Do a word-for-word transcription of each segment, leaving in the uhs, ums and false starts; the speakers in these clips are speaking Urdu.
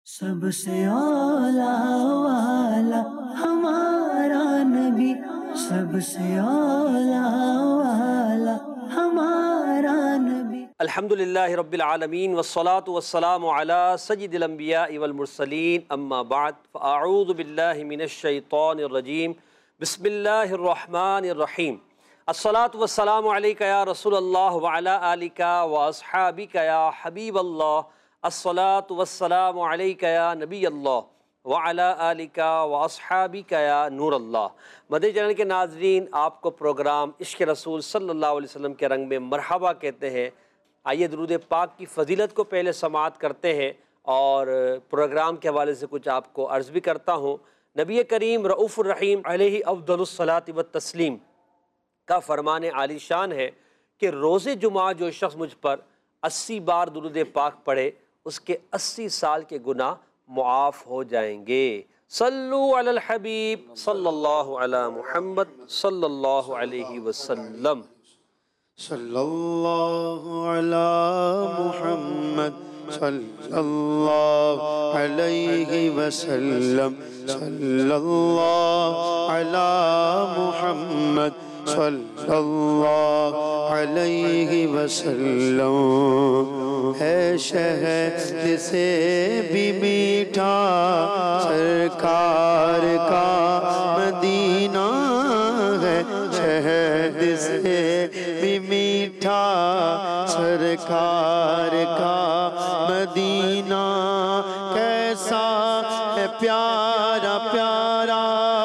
سب سے اولا والا ہمارا نبی، سب سے اولا والا ہمارا نبی۔ الحمدللہ رب العالمین والصلاة والسلام علی سید الانبیاء والمرسلین، اما بعد فاعوذ باللہ من الشیطان الرجیم، بسم اللہ الرحمن الرحیم۔ الصلاة والسلام علیکہ یا رسول اللہ وعلی آلکہ واصحابکہ یا حبیب اللہ، الصلاة والسلام علیکہ یا نبی اللہ وعلی آلکہ واصحابکہ یا نور اللہ۔ مدنی چینل کے ناظرین، آپ کو پروگرام عشق رسول صلی اللہ علیہ وسلم کے رنگ میں مرحبا کہتے ہیں۔ آئیے درود پاک کی فضیلت کو پہلے سماعت کرتے ہیں اور پروگرام کے حوالے سے کچھ آپ کو عرض بھی کرتا ہوں۔ نبی کریم رؤوف الرحیم علیہ افضل الصلاۃ والتسلیم کا فرمان عالی شان ہے کہ روز جمعہ جو شخص مجھ پر اسی بار درود پاک پڑھے، اس کے اسی سال کے گناہ معاف ہو جائیں گے۔ صلو علی الحبیب صلی اللہ علی محمد صلی اللہ علیہ وسلم۔ صلی اللہ علی محمد صلی اللہ علیہ وسلم، صلی اللہ علی محمد صلی اللہ علیہ وسلم۔ ہے شہد سے بھی میٹھا سرکار کا مدینہ ہے، شہد سے بھی میٹھا سرکار کا مدینہ۔ کیسا ہے پیارا پیارا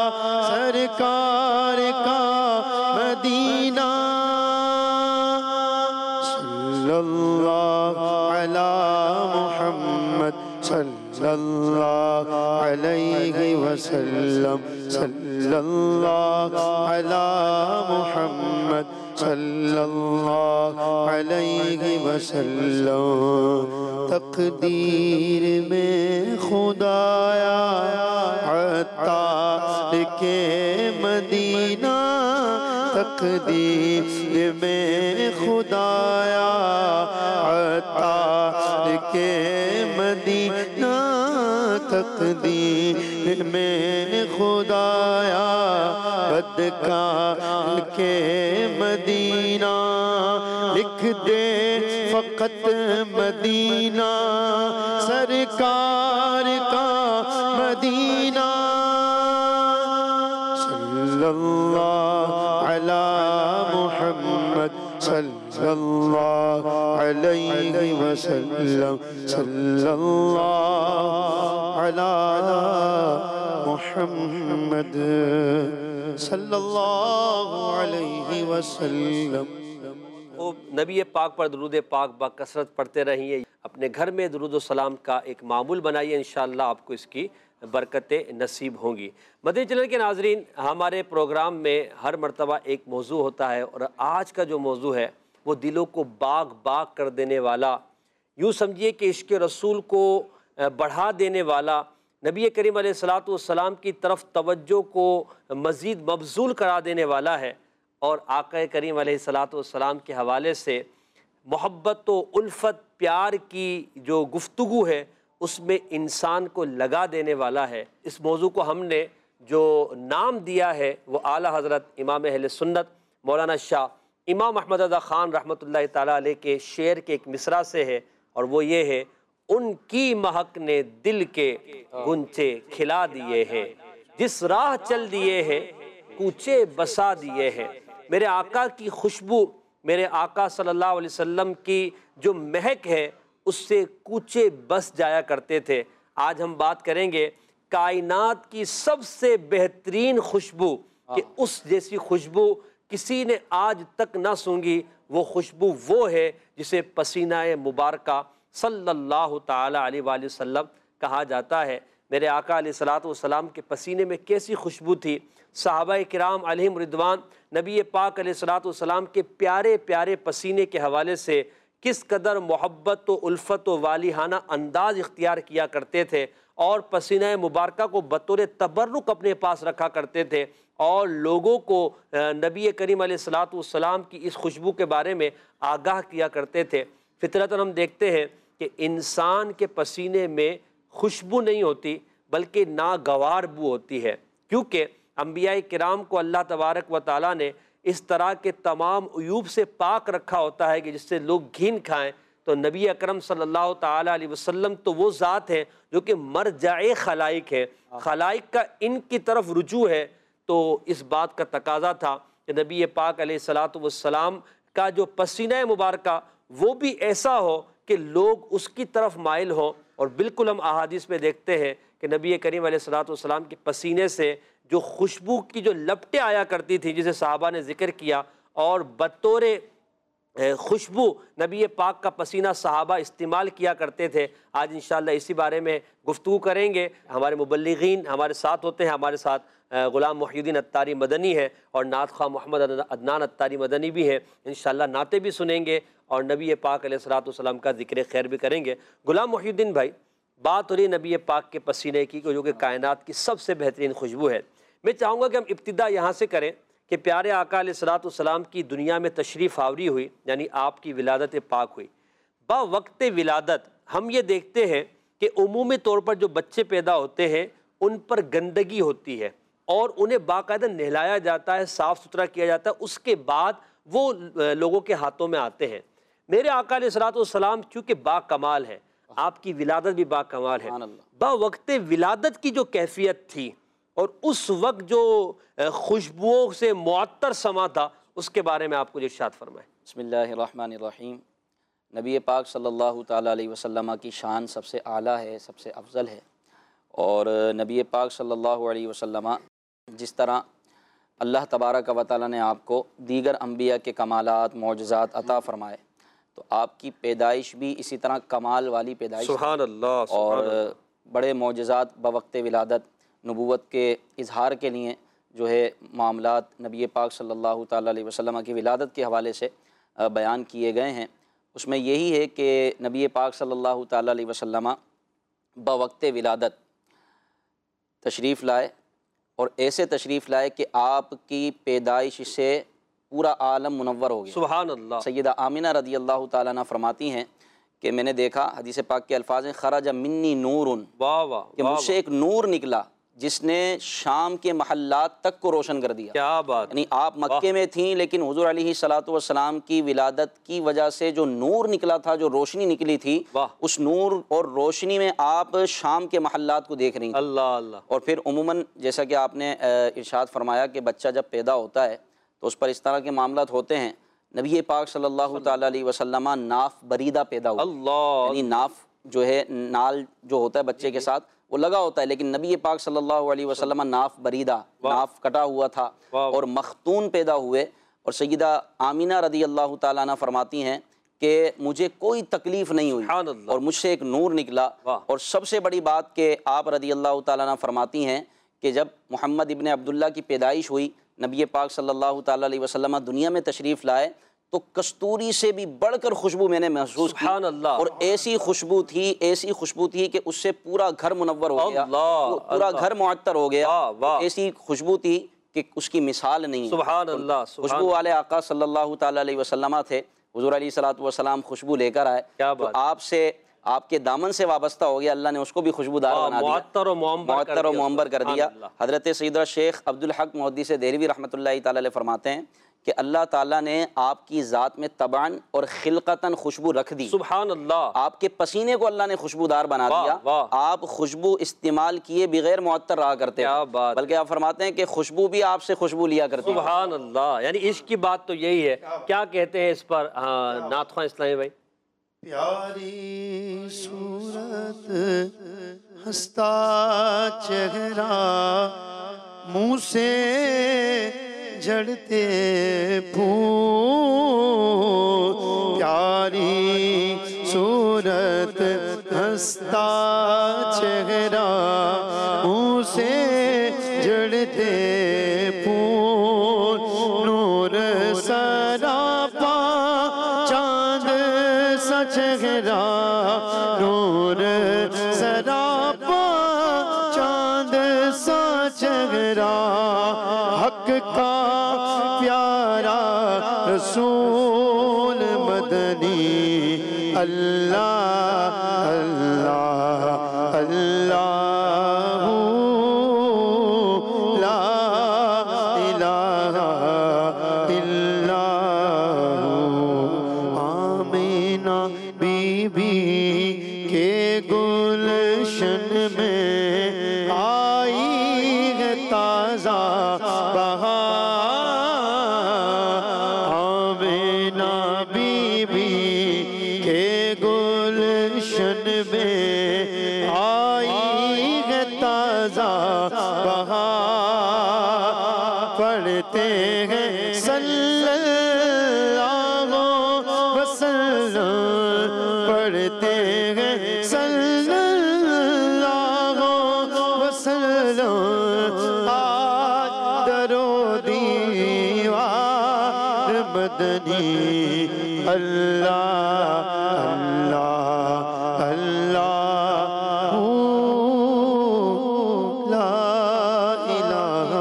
سرکار کا مدینہ۔ صلی اللہ علی محمد صلی اللہ علیہ وسلم، صلی اللہ علی محمد صلی اللہ علیہ وسلم۔ تقدیر میں خدایا عطار کے مدینہ، تقدیر میں خدایا عطار کے مدینہ، تقدیر میں خدایا بدکار کے مدینہ۔ لکھ دے فقط مدینہ سرکار کا مدینہ۔ صلی اللہ علی محمد صلی اللہ علیہ وسلم، صلی اللہ علی محمد صلی اللہ علیہ وسلم۔ وہ نبی پاک پر درود پاک بکثرت پڑھتے رہیے، اپنے گھر میں درود و سلام کا ایک معمول بنائیے، انشاءاللہ آپ کو اس کی برکتیں نصیب ہوں گی۔ مدنی چینل کے ناظرین، ہمارے پروگرام میں ہر مرتبہ ایک موضوع ہوتا ہے، اور آج کا جو موضوع ہے وہ دلوں کو باغ باغ کر دینے والا، یوں سمجھیے کہ عشق رسول کو بڑھا دینے والا، نبی کریم علیہ الصلوۃ والسلام کی طرف توجہ کو مزید مبذول کرا دینے والا ہے، اور آقا کریم علیہ الصلوۃ والسلام کے حوالے سے محبت و الفت پیار کی جو گفتگو ہے اس میں انسان کو لگا دینے والا ہے۔ اس موضوع کو ہم نے جو نام دیا ہے وہ اعلیٰ حضرت امام اہل سنت مولانا شاہ امام احمد رضا خان رحمۃ اللہ تعالیٰ علیہ کے شعر کے ایک مصرع سے ہے، اور وہ یہ ہے: ان کی مہک نے دل کے گنچے کھلا دیے ہیں، جس راہ چل دیے ہیں کوچے بسا دیے ہیں۔ میرے آقا کی خوشبو، میرے آقا صلی اللہ علیہ وسلم کی جو مہک ہے اس سے کوچے بس جایا کرتے تھے۔ آج ہم بات کریں گے کائنات کی سب سے بہترین خوشبو، کہ اس جیسی خوشبو کسی نے آج تک نہ سونگی۔ وہ خوشبو وہ ہے جسے پسینہ مبارکہ صلی اللہ تعالی علیہ وآلہ وسلم کہا جاتا ہے۔ میرے آقا علیہ الصلوۃ والسلام کے پسینے میں کیسی خوشبو تھی، صحابہ کرام علیہم رضوان نبی پاک علیہ الصلوۃ والسلام کے پیارے پیارے پسینے کے حوالے سے کس قدر محبت و الفت و والیحانہ انداز اختیار کیا کرتے تھے، اور پسینہ مبارکہ کو بطور تبرک اپنے پاس رکھا کرتے تھے، اور لوگوں کو نبی کریم علیہ الصلوۃ والسلام کی اس خوشبو کے بارے میں آگاہ کیا کرتے تھے۔ فطرتاً ہم دیکھتے ہیں کہ انسان کے پسینے میں خوشبو نہیں ہوتی بلکہ ناگوار بو ہوتی ہے، کیونکہ انبیاء کرام کو اللہ تبارک و تعالیٰ نے اس طرح کے تمام عیوب سے پاک رکھا ہوتا ہے کہ جس سے لوگ گھن کھائیں، تو نبی اکرم صلی اللہ تعالیٰ علیہ وسلم تو وہ ذات ہے جو کہ مرجع خلائق ہے، خلائق کا ان کی طرف رجوع ہے، تو اس بات کا تقاضا تھا کہ نبی پاک علیہ الصلاۃ والسلام کا جو پسینہ مبارکہ وہ بھی ایسا ہو کہ لوگ اس کی طرف مائل ہوں، اور بالکل ہم احادیث میں دیکھتے ہیں کہ نبی کریم علیہ الصلاۃ والسلام کے پسینے سے جو خوشبو کی جو لپٹیں آیا کرتی تھی جسے صحابہ نے ذکر کیا، اور بطور خوشبو نبی پاک کا پسینہ صحابہ استعمال کیا کرتے تھے۔ آج انشاءاللہ اسی بارے میں گفتگو کریں گے۔ ہمارے مبلغین ہمارے ساتھ ہوتے ہیں، ہمارے ساتھ غلام محی الدین اتاری مدنی ہے اور نعت خواہ محمد عدنان اتاری مدنی بھی ہے، انشاءاللہ نعتیں بھی سنیں گے اور نبی پاک علیہ الصلوۃ والسلام کا ذکر خیر بھی کریں گے۔ غلام محی الدین بھائی، بات ہو رہی نبی پاک کے پسینے کی جو کہ کائنات کی سب سے بہترین خوشبو ہے، میں چاہوں گا کہ ہم ابتدا یہاں سے کریں کہ پیارے آقا علیہ الصلوۃ والسلام کی دنیا میں تشریف آوری ہوئی، یعنی آپ کی ولادت پاک ہوئی۔ با وقت ولادت ہم یہ دیکھتے ہیں کہ عمومی طور پر جو بچے پیدا ہوتے ہیں ان پر گندگی ہوتی ہے اور انہیں باقاعدہ نہلایا جاتا ہے، صاف ستھرا کیا جاتا ہے، اس کے بعد وہ لوگوں کے ہاتھوں میں آتے ہیں۔ میرے آقا علیہ الصلوۃ والسلام چونکہ با کمال ہے، آپ کی ولادت بھی با کمال ہے، با وقت ولادت کی جو کیفیت تھی اور اس وقت جو خوشبوؤں سے معطر سما تھا، اس کے بارے میں آپ کو ارشاد فرمائیں۔ بسم اللہ الرحمن الرحیم۔ نبی پاک صلی اللہ تعالیٰ علیہ وسلم کی شان سب سے اعلیٰ ہے، سب سے افضل ہے، اور نبی پاک صلی اللہ علیہ وسلم جس طرح اللہ تبارک و تعالیٰ نے آپ کو دیگر انبیاء کے کمالات معجزات عطا فرمائے، تو آپ کی پیدائش بھی اسی طرح کمال والی پیدائش، سبحان اللہ، اور بڑے معجزات بوقت ولادت نبوت کے اظہار کے لیے جو ہے معاملات نبی پاک صلی اللہ تعالیٰ علیہ وسلم کی ولادت کے حوالے سے بیان کیے گئے ہیں۔ اس میں یہی ہے کہ نبی پاک صلی اللہ تعالیٰ علیہ وسلم بوقت ولادت تشریف لائے، اور ایسے تشریف لائے کہ آپ کی پیدائش سے پورا عالم منور ہو گیا۔ سبحان اللہ۔ سیدہ آمینہ رضی اللہ تعالیٰ عنہ فرماتی ہیں کہ میں نے دیکھا، حدیث پاک کے الفاظ ہیں، خرج منی نور، واہ واہ، کہ مجھ سے ایک نور نکلا جس نے شام کے محلات تک کو روشن کر دیا۔ کیا بات، یعنی آپ مکے میں تھیں لیکن حضور علیہ الصلوۃ والسلام کی ولادت کی وجہ سے جو نور نکلا تھا، جو روشنی نکلی تھی، اس نور اور روشنی میں آپ شام کے محلات کو دیکھ رہی ہیں۔ اللہ اللہ۔ اور پھر عموماً جیسا کہ آپ نے ارشاد فرمایا کہ بچہ جب پیدا ہوتا ہے تو اس پر اس طرح کے معاملات ہوتے ہیں۔ نبی پاک صلی اللہ تعالیٰ علیہ وسلم ناف بریدہ پیدا ہوا، اللہ، یعنی ناف جو ہے نال جو ہوتا ہے بچے کے ساتھ وہ لگا ہوتا ہے، لیکن نبی پاک صلی اللہ علیہ وسلم ناف بریدہ، ناف کٹا ہوا تھا، اور مختون پیدا ہوئے۔ اور سیدہ آمینہ رضی اللہ تعالیٰ عنہ فرماتی ہیں کہ مجھے کوئی تکلیف نہیں ہوئی اور مجھ سے ایک نور نکلا۔ اور سب سے بڑی بات کہ آپ رضی اللہ تعالیٰ عنہ فرماتی ہیں کہ جب محمد ابن عبداللہ کی پیدائش ہوئی، نبی پاک صلی اللہ تعالیٰ علیہ وسلم دنیا میں تشریف لائے، تو کستوری سے بھی بڑھ کر خوشبو میں نے محسوس کی، سبحان اللہ، اور ایسی خوشبو تھی ایسی خوشبو تھی کہ اس سے پورا گھر منور ہو گیا، پورا گھر معطر ہو گیا، ایسی خوشبو تھی کہ اس کی مثال نہیں۔ سبحان اللہ، خوشبو والے آقا صلی اللہ تعالیٰ علیہ وسلم تھے، حضور علیہ الصلوۃ والسلام خوشبو لے کر آئے، تو آپ سے آپ کے دامن سے وابستہ ہو گیا، اللہ نے اس کو بھی خوشبودار بنا دیا، معطر و معطر و معمبر کر دیا۔ حضرت سیدنا شیخ عبدالحق محدث دہلوی رحمۃ اللہ تعالیٰ علیہ فرماتے ہیں کہ اللہ تعالیٰ نے آپ کی ذات میں طبعاً اور خلقتاً خوشبو رکھ دی، سبحان اللہ، آپ کے پسینے کو اللہ نے خوشبودار بنا دیا، آپ خوشبو استعمال کیے بغیر معطر رہا کرتے ہیں، بلکہ آپ فرماتے ہیں کہ خوشبو بھی آپ سے خوشبو لیا کرتی ہے۔ سبحان اللہ، یعنی عشق کی بات تو یہی ہے۔ کیا کہتے ہیں اس پر نعت خواہ اسلامی بھائی؟ پیاری صورت ہنستا چہرہ منہ سے جھڑتے پھول، پیاری صورت ہنستا چہرہ منہ سے جھڑتے پھول، نور سراپا چاند سا چہرہ، نور سراپا چاند سا چہرہ، حق کا پیارا رسول مدنی، اللہ اللہ اللہ لا الہ الا ہو۔ آمینہ بی بی کے گلشن میں آئی ہے تازہ بہار، آمینہ بی بی کے گلشن میں آئی ہے تازہ بہار، پڑھتے ہیں صلی اللہ وسلم، پڑھتے ہیں صلی اللہ وسلم، آج درو دیوار مدنی، اللہ اللہ اللہ لا الہ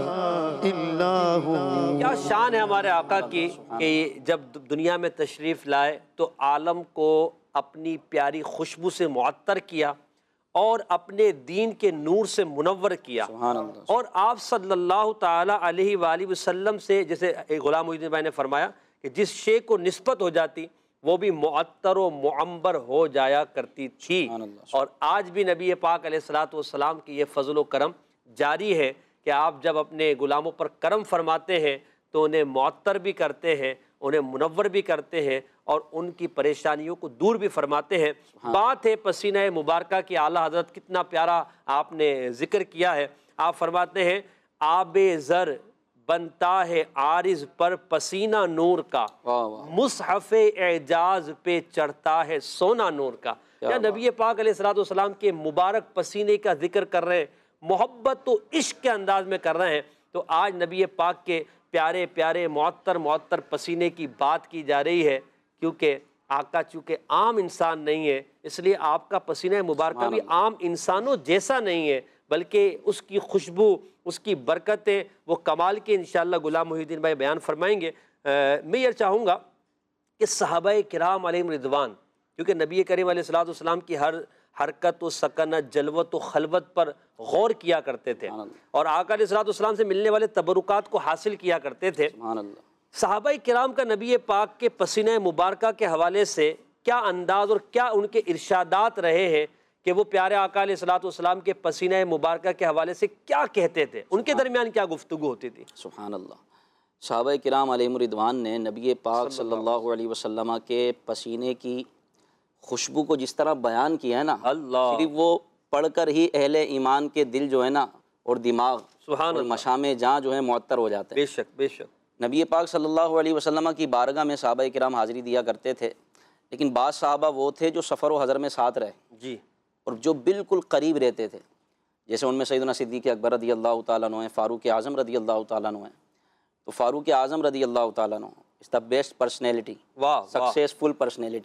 الا ہو۔ کیا شان ہے ہمارے آقا کی کہ جب دنیا میں تشریف لائے تو عالم کو اپنی پیاری خوشبو سے معطر کیا اور اپنے دین کے نور سے منور کیا، سبحان اللہ۔ اور آپ صلی اللہ تعالیٰ علیہ وآلہ وسلم سے، جیسے غلام محی الدین بھائی نے فرمایا کہ جس شے کو نسبت ہو جاتی وہ بھی معطر و معمبر ہو جایا کرتی تھی، سبحان اللہ۔ اور آج بھی نبی پاک علیہ الصلوۃ والسلام کی یہ فضل و کرم جاری ہے کہ آپ جب اپنے غلاموں پر کرم فرماتے ہیں تو انہیں معطر بھی کرتے ہیں، انہیں منور بھی کرتے ہیں، اور ان کی پریشانیوں کو دور بھی فرماتے ہیں۔ بات ہے پسینہ مبارکہ کی، اعلیٰ حضرت کتنا پیارا آپ نے ذکر کیا ہے۔ آپ فرماتے ہیں آب زر بنتا ہے عارض پر پسینہ نور کا، واہ واہ، مصحف اعجاز پہ چڑھتا ہے سونا نور کا۔ یا نبی پاک علیہ الصلوۃ والسلام کے مبارک پسینے کا ذکر کر رہے ہیں، محبت و عشق کے انداز میں کر رہے ہیں، تو آج نبی پاک کے پیارے پیارے معطر معطر پسینے کی بات کی جا رہی ہے، کیونکہ آقا چونکہ عام انسان نہیں ہے، اس لیے آپ کا پسینہ مبارکہ بھی عام انسانوں جیسا نہیں ہے، بلکہ اس کی خوشبو، اس کی برکتیں وہ کمال کے انشاءاللہ غلام محی الدین بھائی بیان فرمائیں گے۔ میں یہ چاہوں گا کہ صحابہ کرام علیہم رضوان، کیونکہ نبی کریم علیہ الصلوۃ والسلام کی ہر حرکت و سکنت، جلوت و خلوت پر غور کیا کرتے تھے، اور آقا علیہ الصلوۃ والسلام سے ملنے والے تبرکات کو حاصل کیا کرتے تھے۔ سبحان اللہ۔ صحابہ کرام کا نبی پاک کے پسینہ مبارکہ کے حوالے سے کیا انداز اور کیا ان کے ارشادات رہے ہیں کہ وہ پیارے آقا علیہ الصلوۃ والسلام کے پسینہ مبارکہ کے حوالے سے کیا کہتے تھے، ان کے درمیان کیا گفتگو ہوتی تھی؟ سبحان اللہ۔ صحابہ کرام علیہم رضوان نے نبی پاک صلی اللہ علیہ وسلم کے پسینے کی خوشبو کو جس طرح بیان کیا ہے نا، اللہ، صرف وہ پڑھ کر ہی اہل ایمان کے دل جو ہے نا اور دماغ سبحان اور اللہ، مشام جاں جو ہے معطر ہو جاتے ہیں۔ بے شک بے شک۔ نبی پاک صلی اللہ علیہ وسلم کی بارگاہ میں صحابہ کرام حاضری دیا کرتے تھے، لیکن بعض صحابہ وہ تھے جو سفر و حضر میں ساتھ رہے جی، اور جو بالکل قریب رہتے تھے، جیسے ان میں سیدنا صدیق اکبر رضی اللہ تعالیٰ عنہ ہیں، فاروق اعظم رضی اللہ تعالیٰ عنہ ہیں۔ تو فاروق اعظم رضی اللہ تعالیٰ عنہ از دا بیسٹ پرسنالٹی، واہ، سکسیسفل پرسنالٹی۔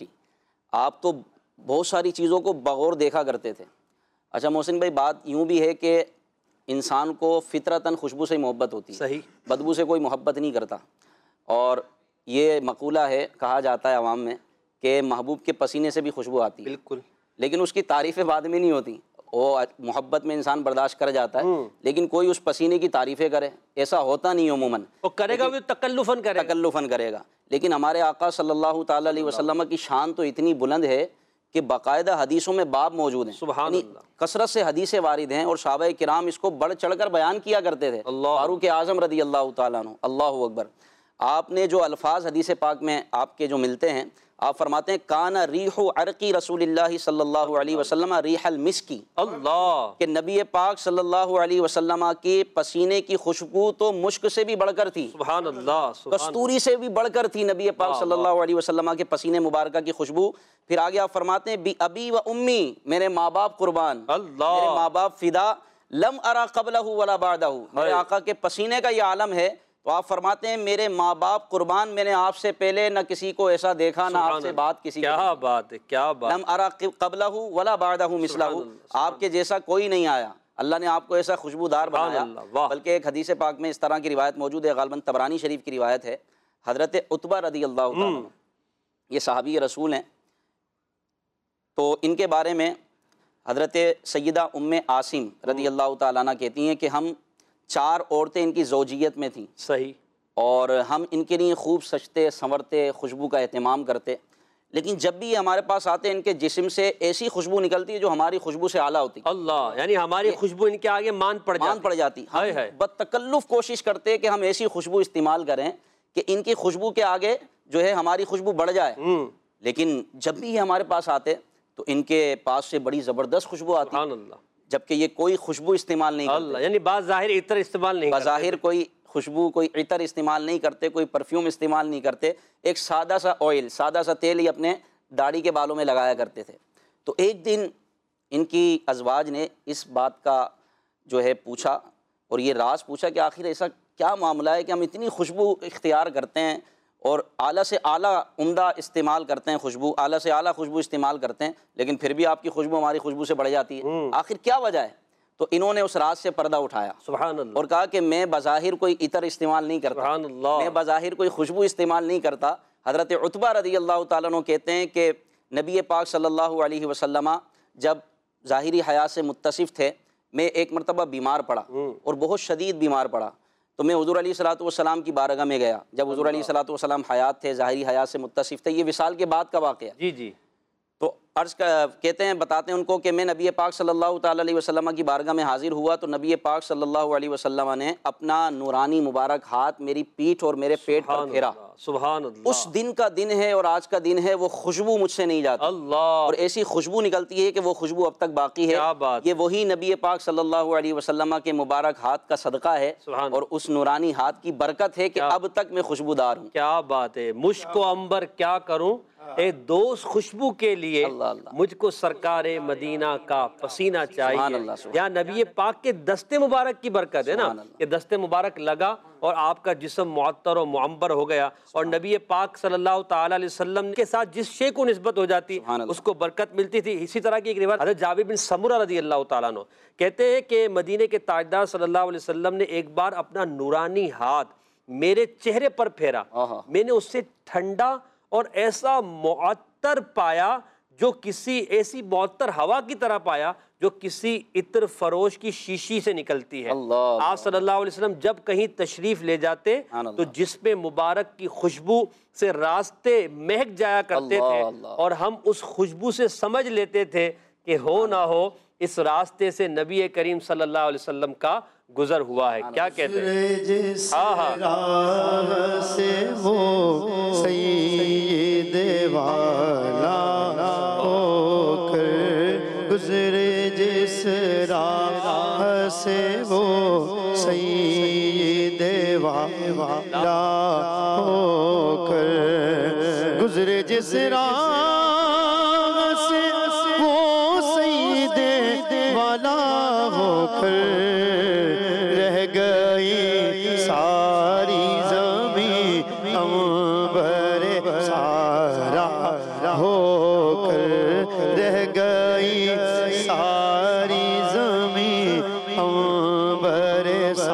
آپ تو بہت ساری چیزوں کو بغور دیکھا کرتے تھے۔ اچھا محسن بھائی، بات یوں بھی ہے کہ انسان کو فطرتاً خوشبو سے محبت ہوتی ہے، صحیح، بدبو سے کوئی محبت نہیں کرتا، اور یہ مقولہ ہے، کہا جاتا ہے عوام میں کہ محبوب کے پسینے سے بھی خوشبو آتی ہے، بالکل، لیکن اس کی تعریفیں بعد میں نہیں ہوتی۔ وہ محبت میں انسان برداشت کر جاتا ہے، لیکن کوئی اس پسینے کی تعریفیں کرے ایسا ہوتا نہیں عموماً، وہ کرے گا بھی تکلفاً کرے گا، تکلفاً کرے گا۔ لیکن ہمارے آقا صلی اللہ تعالیٰ علیہ وسلم کی شان تو اتنی بلند ہے کہ باقاعدہ حدیثوں میں باب موجود ہیں، سبحان یعنی اللہ، کثرت سے حدیثیں وارد ہیں، اور صحابہ کرام اس کو بڑھ چڑھ کر بیان کیا کرتے تھے۔ اللہ، فاروق اعظم رضی اللہ تعالیٰ عنہ، اللہ اکبر، آپ نے جو الفاظ حدیث پاک میں آپ کے جو ملتے ہیں، آپ فرماتے ہیں کانا ریح عرقی رسول اللہ صلی اللہ علیہ وسلم ریح المسکی، اللہ، کہ نبی پاک صلی اللہ علیہ وسلم کے پسینے کی خوشبو تو مشک سے بھی بڑھ کر تھی، سبحان اللہ، سبحان کستوری سے بھی بڑھ کر تھی نبی پاک صلی اللہ علیہ وسلم کے پسینے مبارکہ کی خوشبو۔ پھر آگے آپ فرماتے ہیں بی ابی و امی، میرے ماں باپ قربان، اللہ، میرے ماں باپ فدا، لم ارا قبلہ ولا بعدہ، میرے آقا کے پسینے کا یہ عالم ہے۔ تو آپ فرماتے ہیں میرے ماں باپ قربان، میں نے آپ سے پہلے نہ کسی کو ایسا دیکھا، نہ آپ سے بات کسی کو، کیا بات ہے، کیا بات، لم ارا قبلہ ولا بعدہ مثلہ، آپ کے جیسا کوئی نہیں آیا، اللہ نے آپ کو ایسا خوشبودار بنایا۔ بلکہ ایک حدیث پاک میں اس طرح کی روایت موجود ہے، غالباً طبرانی شریف کی روایت ہے، حضرت عتبہ رضی اللہ تعالیٰ عنہ، یہ صحابی رسول ہیں، تو ان کے بارے میں حضرت سیدہ ام عاصم رضی اللہ تعالیٰ عنہ کہتی ہیں کہ ہم چار عورتیں ان کی زوجیت میں تھیں، صحیح، اور ہم ان کے لیے خوب سجتے سنورتے خوشبو کا اہتمام کرتے، لیکن جب بھی یہ ہمارے پاس آتے ان کے جسم سے ایسی خوشبو نکلتی ہے جو ہماری خوشبو سے اعلیٰ ہوتی، اللہ، یعنی ہماری خوشبو ان کے آگے مان پڑ مان جاتی پڑ جاتی۔ ہائے ہم ہائے، بدتکلف کوشش کرتے کہ ہم ایسی خوشبو استعمال کریں کہ ان کی خوشبو کے آگے جو ہے ہماری خوشبو بڑھ جائے، ہوں، لیکن جب بھی یہ ہمارے پاس آتے تو ان کے پاس سے بڑی زبردست خوشبو آتی، سبحان اللہ، جبکہ یہ کوئی خوشبو استعمال نہیں کرتے، اللہ، یعنی بعض ظاہر عطر استعمال نہیں کرتے، بظاہر کوئی خوشبو کوئی عطر استعمال نہیں کرتے، کوئی پرفیوم استعمال نہیں کرتے، ایک سادہ سا آئل، سادہ سا تیل ہی اپنے داڑھی کے بالوں میں لگایا کرتے تھے۔ تو ایک دن ان کی ازواج نے اس بات کا جو ہے پوچھا، اور یہ راز پوچھا کہ آخر ایسا کیا معاملہ ہے کہ ہم اتنی خوشبو اختیار کرتے ہیں اور اعلیٰ سے اعلیٰ عمدہ استعمال کرتے ہیں خوشبو، اعلیٰ سے اعلیٰ خوشبو استعمال کرتے ہیں، لیکن پھر بھی آپ کی خوشبو ہماری خوشبو سے بڑھ جاتی ہے، آخر کیا وجہ ہے؟ تو انہوں نے اس راز سے پردہ اٹھایا سبحان اللہ، اور کہا کہ میں بظاہر کوئی عطر استعمال نہیں کرتا، سبحان اللہ، میں بظاہر کوئی خوشبو استعمال نہیں کرتا۔ حضرت عتبہ رضی اللہ تعالیٰ عنہ کہتے ہیں کہ نبی پاک صلی اللہ علیہ وسلم جب ظاہری حیات سے متصف تھے، میں ایک مرتبہ بیمار پڑا اور بہت شدید بیمار پڑا، تو میں حضور علیہ الصلوۃ والسلام کی بارگاہ میں گیا، جب حضور علیہ الصلوۃ والسلام حیات تھے، ظاہری حیات سے متصف تھے، یہ وصال کے بعد کا واقعہ ہے۔ جی جی، تو عرض کہتے ہیں بتاتے ہیں ان کو کہ میں نبی پاک صلی اللہ تعالیٰ علیہ وسلم کی بارگاہ میں حاضر ہوا تو نبی پاک صلی اللہ علیہ وسلم نے اپنا نورانی مبارک ہاتھ میری پیٹھ اور میرے پیٹ پر سبحان پھیرا۔ اللہ، سبحان اللہ، اس دن کا دن ہے اور آج کا دن ہے، وہ خوشبو مجھ سے نہیں جاتی، اللہ، اور ایسی خوشبو نکلتی ہے کہ وہ خوشبو اب تک باقی ہے۔ کیا بات، یہ وہی نبی پاک صلی اللہ علیہ وسلم کے مبارک ہاتھ کا صدقہ ہے سبحان اور اس نورانی ہاتھ کی برکت ہے کہ کیا- اب تک میں خوشبودار ہوں۔ کیا بات ہے، مشک و عنبر کیا کروں اے دوست خوشبو کے لیے، اللہ اللہ، مجھ کو سرکار مدینہ کا پسینہ سبحان چاہیے۔ اللہ، سبحان یا نبی پاک کے دست مبارک کی برکت ہے نا، سبحان اللہ۔ کہ دست مبارک لگا اور آپ کا جسم معطر و معمبر ہو گیا، اور نبی پاک صلی اللہ تعالیٰ علیہ وسلم کے ساتھ جس شے کو نسبت ہو جاتی سبحان اللہ۔ اس کو برکت ملتی تھی۔ اسی طرح کی ایک روایت حضرت جابر بن سمرہ رضی اللہ تعالیٰ عنہ کہتے ہیں کہ مدینے کے تاجدار صلی اللہ علیہ وسلم نے ایک بار اپنا نورانی ہاتھ میرے چہرے پر پھیرا، آہا، میں نے اس سے ٹھنڈا اور ایسا معطر پایا جو کسی ایسی معطر ہوا کی طرح پایا جو کسی عطر فروش کی شیشی سے نکلتی ہے۔ اللہ، آپ صلی اللہ علیہ وسلم جب کہیں تشریف لے جاتے سبحان اللہ، تو جسم مبارک کی خوشبو سے راستے مہک جایا کرتے اللہ، تھے، اللہ۔ اور ہم اس خوشبو سے سمجھ لیتے تھے کہ ہو نہ ہو اس راستے سے نبی کریم صلی اللہ علیہ وسلم کا گزر ہوا ہے۔ کیا کہتے ہیں؟ جس ہاں ہاں، راہ سے وہ سید والا ہو کر گزرے، جس راہ سے وہ سید والا ہو کر گزرے، جس راہ سے وہ سید والا ہو کر رہ گئی ساری زمین عنبر سارا ہو کر رہ گئی ساری زمین عنبر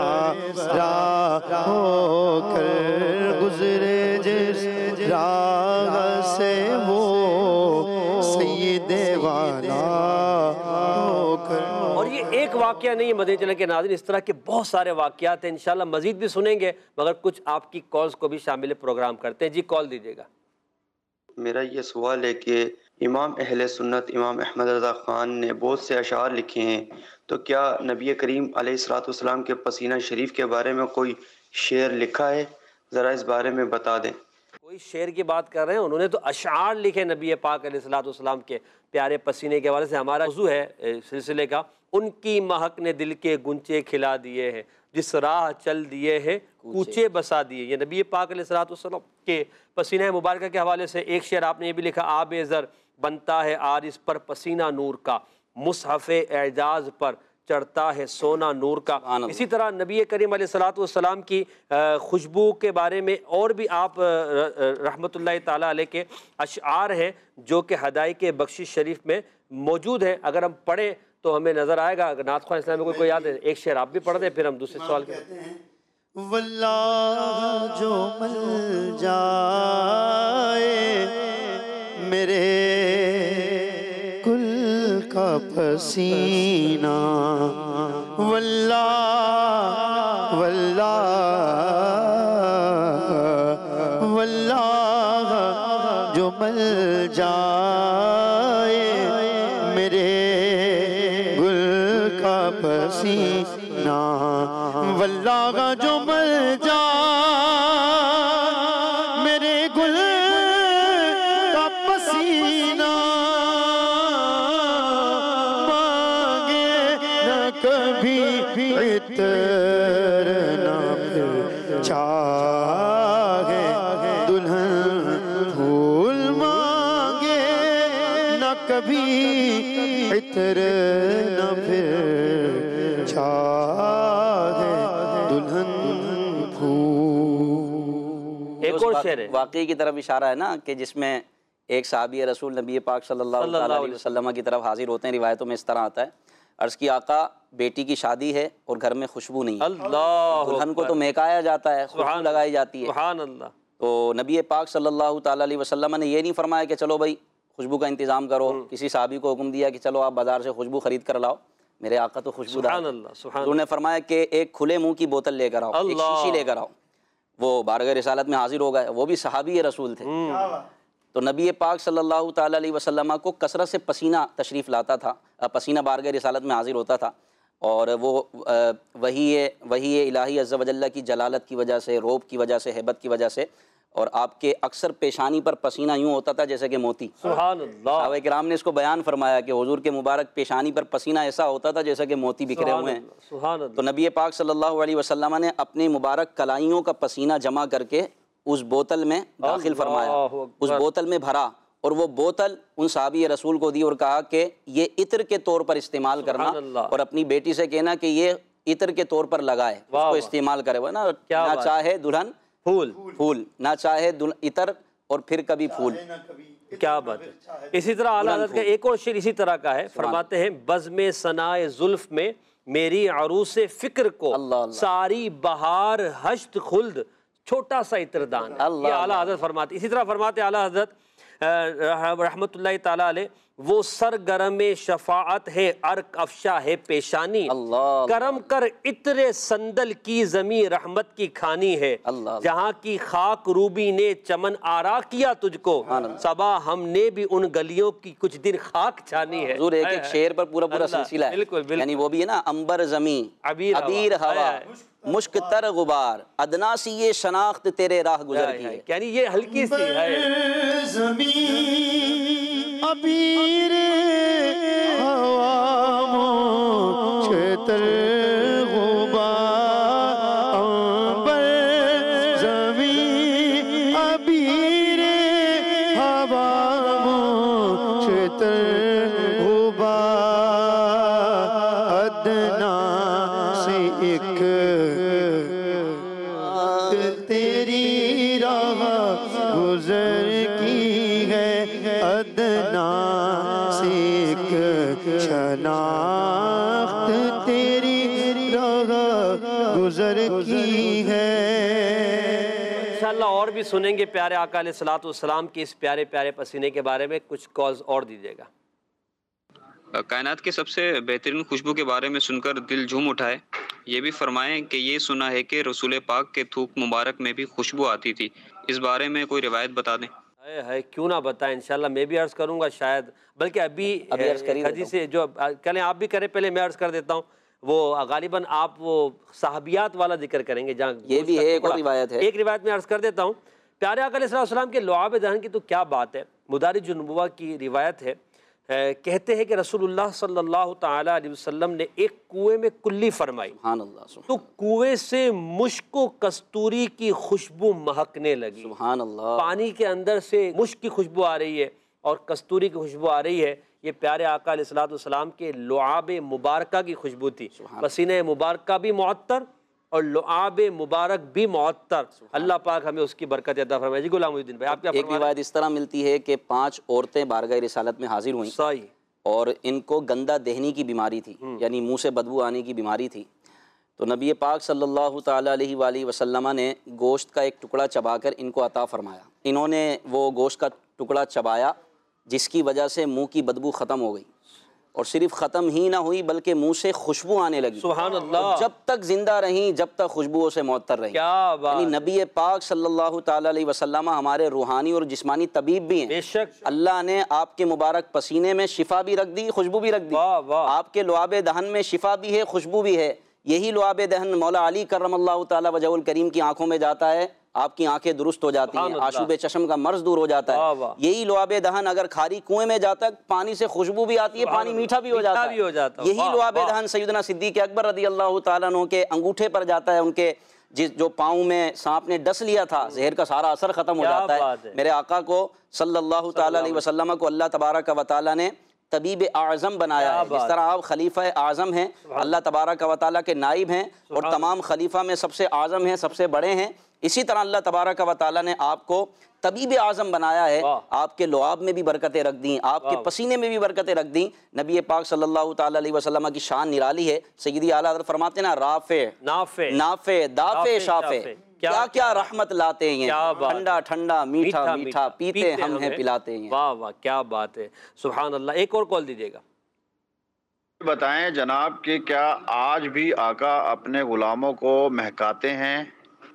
سارا ہو کر گزرے، جس راہ سے وہ سید والا ہو کر۔ اور یہ ایک واقعہ نہیں ہے مدینہ چلنے کے ناظرین، اس طرح کے بہت سارے واقعات ہیں، انشاءاللہ مزید بھی سنیں گے، مگر کچھ آپ کی کالز کو بھی شامل پروگرام کرتے ہیں۔ جی کال دیجیے گا۔ میرا یہ سوال ہے کہ امام اہل سنت امام احمد رضا خان نے بہت سے اشعار لکھے ہیں، تو کیا نبی کریم علیہ الصلوۃ والسلام کے پسینہ شریف کے بارے میں کوئی شعر لکھا ہے؟ ذرا اس بارے میں بتا دیں۔ کوئی شعر کی بات کر رہے ہیں، انہوں نے تو اشعار لکھے نبی پاک علیہ الصلوۃ والسلام کے پیارے پسینے کے حوالے سے۔ ہمارا موضوع ہے سلسلے کا، ان کی مہک نے دل کے گنچے کھلا دیے ہیں، جس راہ چل دیے ہیں کوچے بسا دیے۔ یہ نبی پاک علیہ الصلوۃ والسلام کے پسینہ مبارکہ کے حوالے سے ایک شعر آپ نے یہ بھی لکھا، آب زر بنتا ہے عارض پر پسینہ نور کا، مصحف اعجاز پر چڑھتا ہے سونا نور کا۔ اسی طرح نبی کریم علیہ الصلوۃ والسلام کی خوشبو کے بارے میں اور بھی آپ رحمۃ اللہ تعالیٰ علیہ کے اشعار ہیں جو کہ ہدایق بخشش شریف میں موجود ہیں۔ اگر ہم پڑھیں تو ہمیں نظر آئے گا۔ اگر نعت خواہ اسلام میں کوئی کوئی یاد ہے، ایک شعر آپ بھی پڑھ دیں پھر ہم دوسرے سوال کرتے ہیں۔ واللہ جو مل جائے میرے کل کا پسینہ واللہ واللہ واللہ جو مل جائے میرے گل کا پسینہ واللہ جو مل جائے میرے گل کا پسینہ مانگے نہ کبھی عطر نہ پھر چاہے دلہن پھول مانگے نہ کبھی عطر نہ پھر چاہے دلہن پھول۔ ایک اور شعر ہے واقعی کی طرف اشارہ ہے نا کہ جس میں ایک صحابی رسول نبی پاک صلی اللہ علیہ وسلم کی طرف حاضر ہوتے ہیں، روایتوں میں اس طرح آتا ہے، عرض کی آقا بیٹی کی شادی ہے اور گھر میں خوشبو نہیں ہے، اللہ دلہن کو تو مہکایا جاتا ہے، خوشبو لگائی جاتی ہے۔ سبحان اللہ۔ تو نبی پاک صلی اللہ تعالیٰ علیہ وسلم نے یہ نہیں فرمایا کہ چلو بھائی خوشبو کا انتظام کرو، کسی صحابی کو حکم دیا کہ چلو آپ بازار سے خوشبو خرید کر لاؤ، میرے آقا تو خوشبو دار سبحان اللہ سبحان انہوں نے فرمایا کہ ایک کھلے منہ کی بوتل لے کر آؤ، ایک شیشی لے کر آؤ۔ وہ بارگاہ رسالت میں حاضر ہو گئے، وہ بھی صحابی رسول تھے۔ تو نبی پاک صلی اللہ تعالیٰ علیہ وسلم کو کثرت سے پسینہ تشریف لاتا تھا، پسینہ بارگاہ رسالت میں حاضر ہوتا تھا، اور وہ وحی وحی الہی عز و جل کی جلالت کی وجہ سے، روب کی وجہ سے، ہیبت کی وجہ سے، اور آپ کے اکثر پیشانی پر پسینہ یوں ہوتا تھا جیسے کہ موتی۔ سبحان اللہ۔ صحابہ کرام نے اس کو بیان فرمایا کہ حضور کے مبارک پیشانی پر پسینہ ایسا ہوتا تھا جیسا کہ موتی بکھرے ہوئے ہیں۔ سبحان اللہ۔ تو نبی پاک صلی اللہ علیہ وسلم نے اپنی مبارک کلائیوں کا پسینہ جمع کر کے اس بوتل میں داخل فرمایا، اس بوتل میں بھرا، اور وہ بوتل ان صحابی رسول کو دی اور کہا کہ یہ عطر کے طور پر استعمال کرنا، اور اپنی بیٹی سے کہنا کہ یہ عطر کے طور پر لگائے، اس کو استعمال کرے، وہ نا نہ چاہے دلہن پھول پھول، نہ چاہے عطر اور پھر کبھی پھول۔ کیا بات ہے۔ اسی طرح اعلیٰ حضرت کا ایک اور شعر اسی طرح کا ہے، فرماتے ہیں بزم ثنائے زلف میں میری عروس فکر کو ساری بہار ہشت خلد چھوٹا سا عطردان۔ یہ اعلیٰ حضرت فرماتے، اسی طرح فرماتے اعلیٰ حضرت رحمت اللہ تعالیٰ علیہ، وہ سرگرم شفاعت ہے عرق افشا ہے پیشانی، کرم کر عطر سندل کی زمین رحمت کی کھانی ہے، جہاں کی خاک روبی نے چمن آرا کیا تجھ کو، صبا ہم نے بھی ان گلیوں کی کچھ دن خاک چھانی ہے۔ حضور ایک ایک شعر پر پورا پورا سلسلہ ہے، یعنی وہ بھی ہے نا، امبر زمین عبیر ہوا مشک تر غبار، ادنا سی یہ شناخت تیرے راہ گزر کی ہے، یعنی یہ ہلکی سی ہے زمین عبیر ہوا مشک تر غبار، امبر زمین عبیر ہوا مشک تر غبار، ادنا سے ایک تیری راہ گزر کی ہے، ادنا سے ایک شناخت تیری راہ گزر کی ہے۔ انشاءاللہ اور بھی سنیں گے پیارے آقا علیہ الصلوۃ والسلام کی اس پیارے پیارے پسینے کے بارے میں، کچھ کالز اور دیجیے گا۔ کائنات کے سب سے بہترین خوشبو کے بارے میں سن کر دل جھوم اٹھائے، یہ بھی فرمائیں کہ یہ سنا ہے کہ رسول پاک کے تھوک مبارک میں بھی خوشبو آتی تھی، اس بارے میں کوئی روایت بتا دیں۔ ہے کیوں نہ بتائیں، انشاءاللہ میں بھی عرض کروں گا، شاید بلکہ ابھی حدیث سے جو کریں آپ بھی کریں، پہلے میں عرض کر دیتا ہوں، وہ غالباً آپ وہ صحابیات والا ذکر کریں گے جہاں یہ بھی ہے، ایک اور روایت ہے، ایک روایت میں عرض کر دیتا ہوں۔ پیارے آقا علیہ السلام کے لعاب دہن کی تو کیا بات ہے، مدارج النبوہ کی روایت ہے، کہتے ہیں کہ رسول اللہ صلی اللہ تعالیٰ علیہ وسلم نے ایک کنویں میں کلی فرمائی، سبحان اللہ، تو کنویں سے مشک و کستوری کی خوشبو مہکنے لگی، سبحان اللہ، پانی کے اندر سے مشک کی خوشبو آ رہی ہے اور کستوری کی خوشبو آ رہی ہے، یہ پیارے آقا علیہ الصلوۃ والسلام کے لعاب مبارکہ کی خوشبو تھی، پسینہ مبارکہ بھی معطر اور لعاب مبارک بھی معطر، اللہ پاک ہمیں اس کی برکت عطا فرمائے۔ جی غلام الدین بھائی آپ کیا ایک روایت اس طرح ملتی ہے کہ پانچ عورتیں بارگاہ رسالت میں حاضر ہوئیں صحیح، اور ان کو گندہ دہنی کی بیماری تھی، یعنی منہ سے بدبو آنے کی بیماری تھی، تو نبی پاک صلی اللہ تعالیٰ علیہ وآلہ وسلم نے گوشت کا ایک ٹکڑا چبا کر ان کو عطا فرمایا، انہوں نے وہ گوشت کا ٹکڑا چبایا جس کی وجہ سے منہ کی بدبو ختم ہو گئی، اور صرف ختم ہی نہ ہوئی بلکہ منہ سے خوشبو آنے لگی، سبحان اللہ، اور جب تک زندہ رہیں جب تک خوشبوؤں سے معطر رہیں۔ کیا بات، یعنی نبی پاک صلی اللہ تعالیٰ علیہ وسلم ہمارے روحانی اور جسمانی طبیب بھی ہیں۔ بے شک، اللہ نے آپ کے مبارک پسینے میں شفا بھی رکھ دی، خوشبو بھی رکھ دی، واہ واہ، آپ کے لعاب دہن میں شفا بھی ہے، خوشبو بھی ہے۔ یہی لعاب دہن مولا علی کرم اللہ تعالیٰ وجہہ الکریم کی آنکھوں میں جاتا ہے، آپ کی آنکھیں درست ہو جاتی ہیں، آشوب چشم کا مرض دور ہو جاتا ہے۔ یہی لعاب دہن اگر کھاری کنویں میں جاتا ہے پانی سے خوشبو بھی آتی ہے، پانی میٹھا بھی ہو جاتا ہے۔ یہی لعاب دہن سیدنا صدیق اکبر رضی اللہ تعالیٰ عنہ کے انگوٹھے پر جاتا ہے، ان کے جس جو پاؤں میں سانپ نے ڈس لیا تھا، زہر کا سارا اثر ختم ہو جاتا ہے۔ میرے آقا کو صلی اللہ تعالیٰ علیہ وسلم کو اللہ تبارک و تعالیٰ نے طبیب اعظم بنایا ہے، جس طرح آپ خلیفہ اعظم ہیں، اللہ تبارک و تعالیٰ کے نائب ہیں اور تمام خلیفہ میں سب سے اعظم ہیں، سب سے بڑے ہیں، اسی طرح اللہ تبارک و تعالیٰ نے آپ کو طبیب اعظم بنایا ہے۔ آپ کے لعاب میں بھی برکتیں رکھ دیں، آپ کے پسینے میں بھی برکتیں رکھ دیں۔ نبی پاک صلی اللہ تعالیٰ علیہ وسلم کی شان نرالی ہے۔ سیدی اعلیٰ حضرت فرماتے ہیں نا، رافع نافع نافع دافع شافع، کیا کیا رحمت لاتے ہیں، ٹھنڈا ٹھنڈا میٹھا میٹھا پیتے ہم ہیں پلاتے ہیں۔ واہ واہ، کیا بات ہے، سبحان اللہ۔ ایک اور کال دیجیے گا۔ بتائیں جناب کہ کیا آج بھی آقا اپنے غلاموں کو مہکاتے ہیں،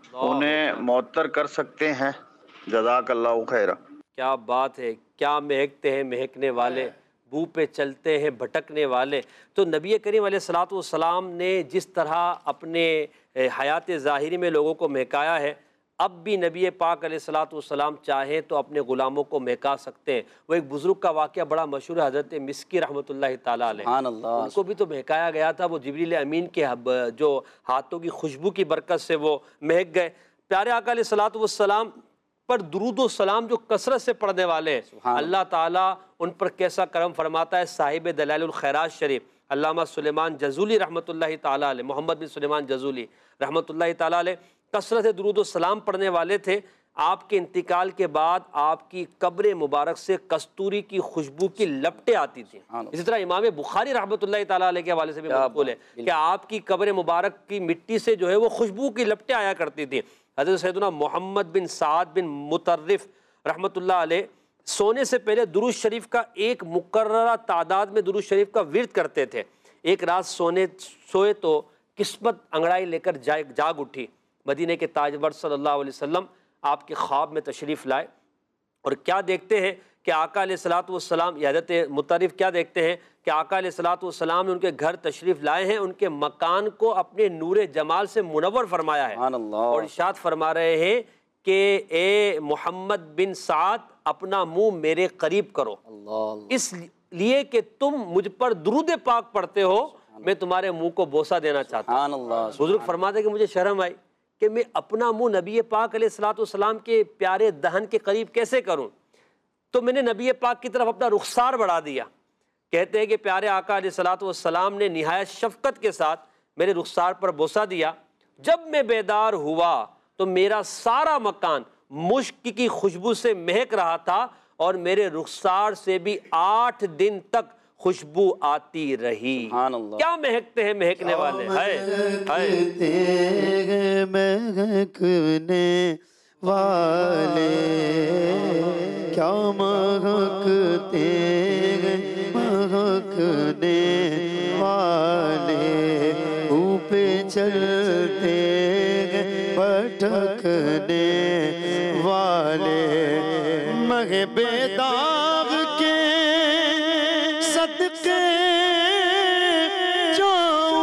انہیں معطر کر سکتے ہیں؟ جزاک اللہ خیرہ۔ کیا بات ہے، کیا مہکتے ہیں مہکنے والے، بو پہ چلتے ہیں بھٹکنے والے۔ تو نبی کریم علیہ الصلوۃ والسلام نے جس طرح اپنے حیات ظاہری میں لوگوں کو مہکایا ہے، اب بھی نبی پاک علیہ الصلوۃ والسلام چاہیں تو اپنے غلاموں کو مہکا سکتے ہیں۔ وہ ایک بزرگ کا واقعہ بڑا مشہور ہے، حضرت مسکی رحمۃ اللہ تعالیٰ علیہ، سبحان اللہ، ان کو بھی تو مہکایا گیا تھا، وہ جبریل امین کے جو ہاتھوں کی خوشبو کی برکت سے وہ مہک گئے۔ پیارے آقا علیہ الصلوۃ والسلام پر درود و سلام جو کثرت سے پڑھنے والے ہیں، اللہ تعالیٰ ان پر کیسا کرم فرماتا ہے۔ صاحب دلائل الخیرات شریف علامہ سلیمان جزولی رحمۃ اللہ تعالیٰ علیہ، محمد بن سلیمان جزولی رحمۃ اللہ تعالیٰ علیہ کثرت سے درود و سلام پڑھنے والے تھے۔ آپ کے انتقال کے بعد آپ کی قبر مبارک سے کستوری کی خوشبو کی لپٹیں آتی تھیں۔ اسی طرح امام بخاری رحمۃ اللہ تعالیٰ علیہ کے حوالے سے بھی منقول ہے کہ آپ کی قبر مبارک کی مٹی سے جو ہے وہ خوشبو کی لپٹیں آیا کرتی تھیں۔ حضرت سیدنا محمد بن سعد بن مطرف رحمۃ اللہ علیہ سونے سے پہلے درود شریف کا ایک مقررہ تعداد میں درود شریف کا ورد کرتے تھے۔ ایک رات سونے سوئے تو قسمت انگڑائی لے کر جاگ اٹھی۔ مدینہ کے تاجور صلی اللہ علیہ وسلم آپ کے خواب میں تشریف لائے اور کیا دیکھتے ہیں کہ آقا علیہ الصلوۃ والسلام، حضرت مطرف کیا دیکھتے ہیں کہ آقا علیہ الصلوۃ والسلام نے ان کے گھر تشریف لائے ہیں، ان کے مکان کو اپنے نور جمال سے منور فرمایا ہے، اور ارشاد فرما رہے ہیں کہ اے محمد بن سعد اپنا منہ میرے قریب کرو، اس لیے کہ تم مجھ پر درود پاک پڑھتے ہو، میں تمہارے منہ کو بوسہ دینا چاہتا ہوں۔ بزرگ فرماتے ہیں کہ مجھے شرم آئی کہ میں اپنا منہ نبی پاک علیہ الصلوۃ والسلام کے پیارے دہن کے قریب کیسے کروں، تو میں نے نبی پاک کی طرف اپنا رخسار بڑھا دیا۔ کہتے ہیں کہ پیارے آقا علیہ الصلوۃ والسلام نے نہایت شفقت کے ساتھ میرے رخسار پر بوسہ دیا۔ جب میں بیدار ہوا تو میرا سارا مکان مشک کی خوشبو سے مہک رہا تھا اور میرے رخسار سے بھی آٹھ دن تک خوشبو آتی رہی۔ کیا مہکتے ہیں مہکنے والے، مہکتے ہیں مہکنے والے، کیا مہکتے ہیں مہکنے والے، اوپے چلتے ہیں بھٹکنے والے، مہ بیداغ کے صدقے جاؤں،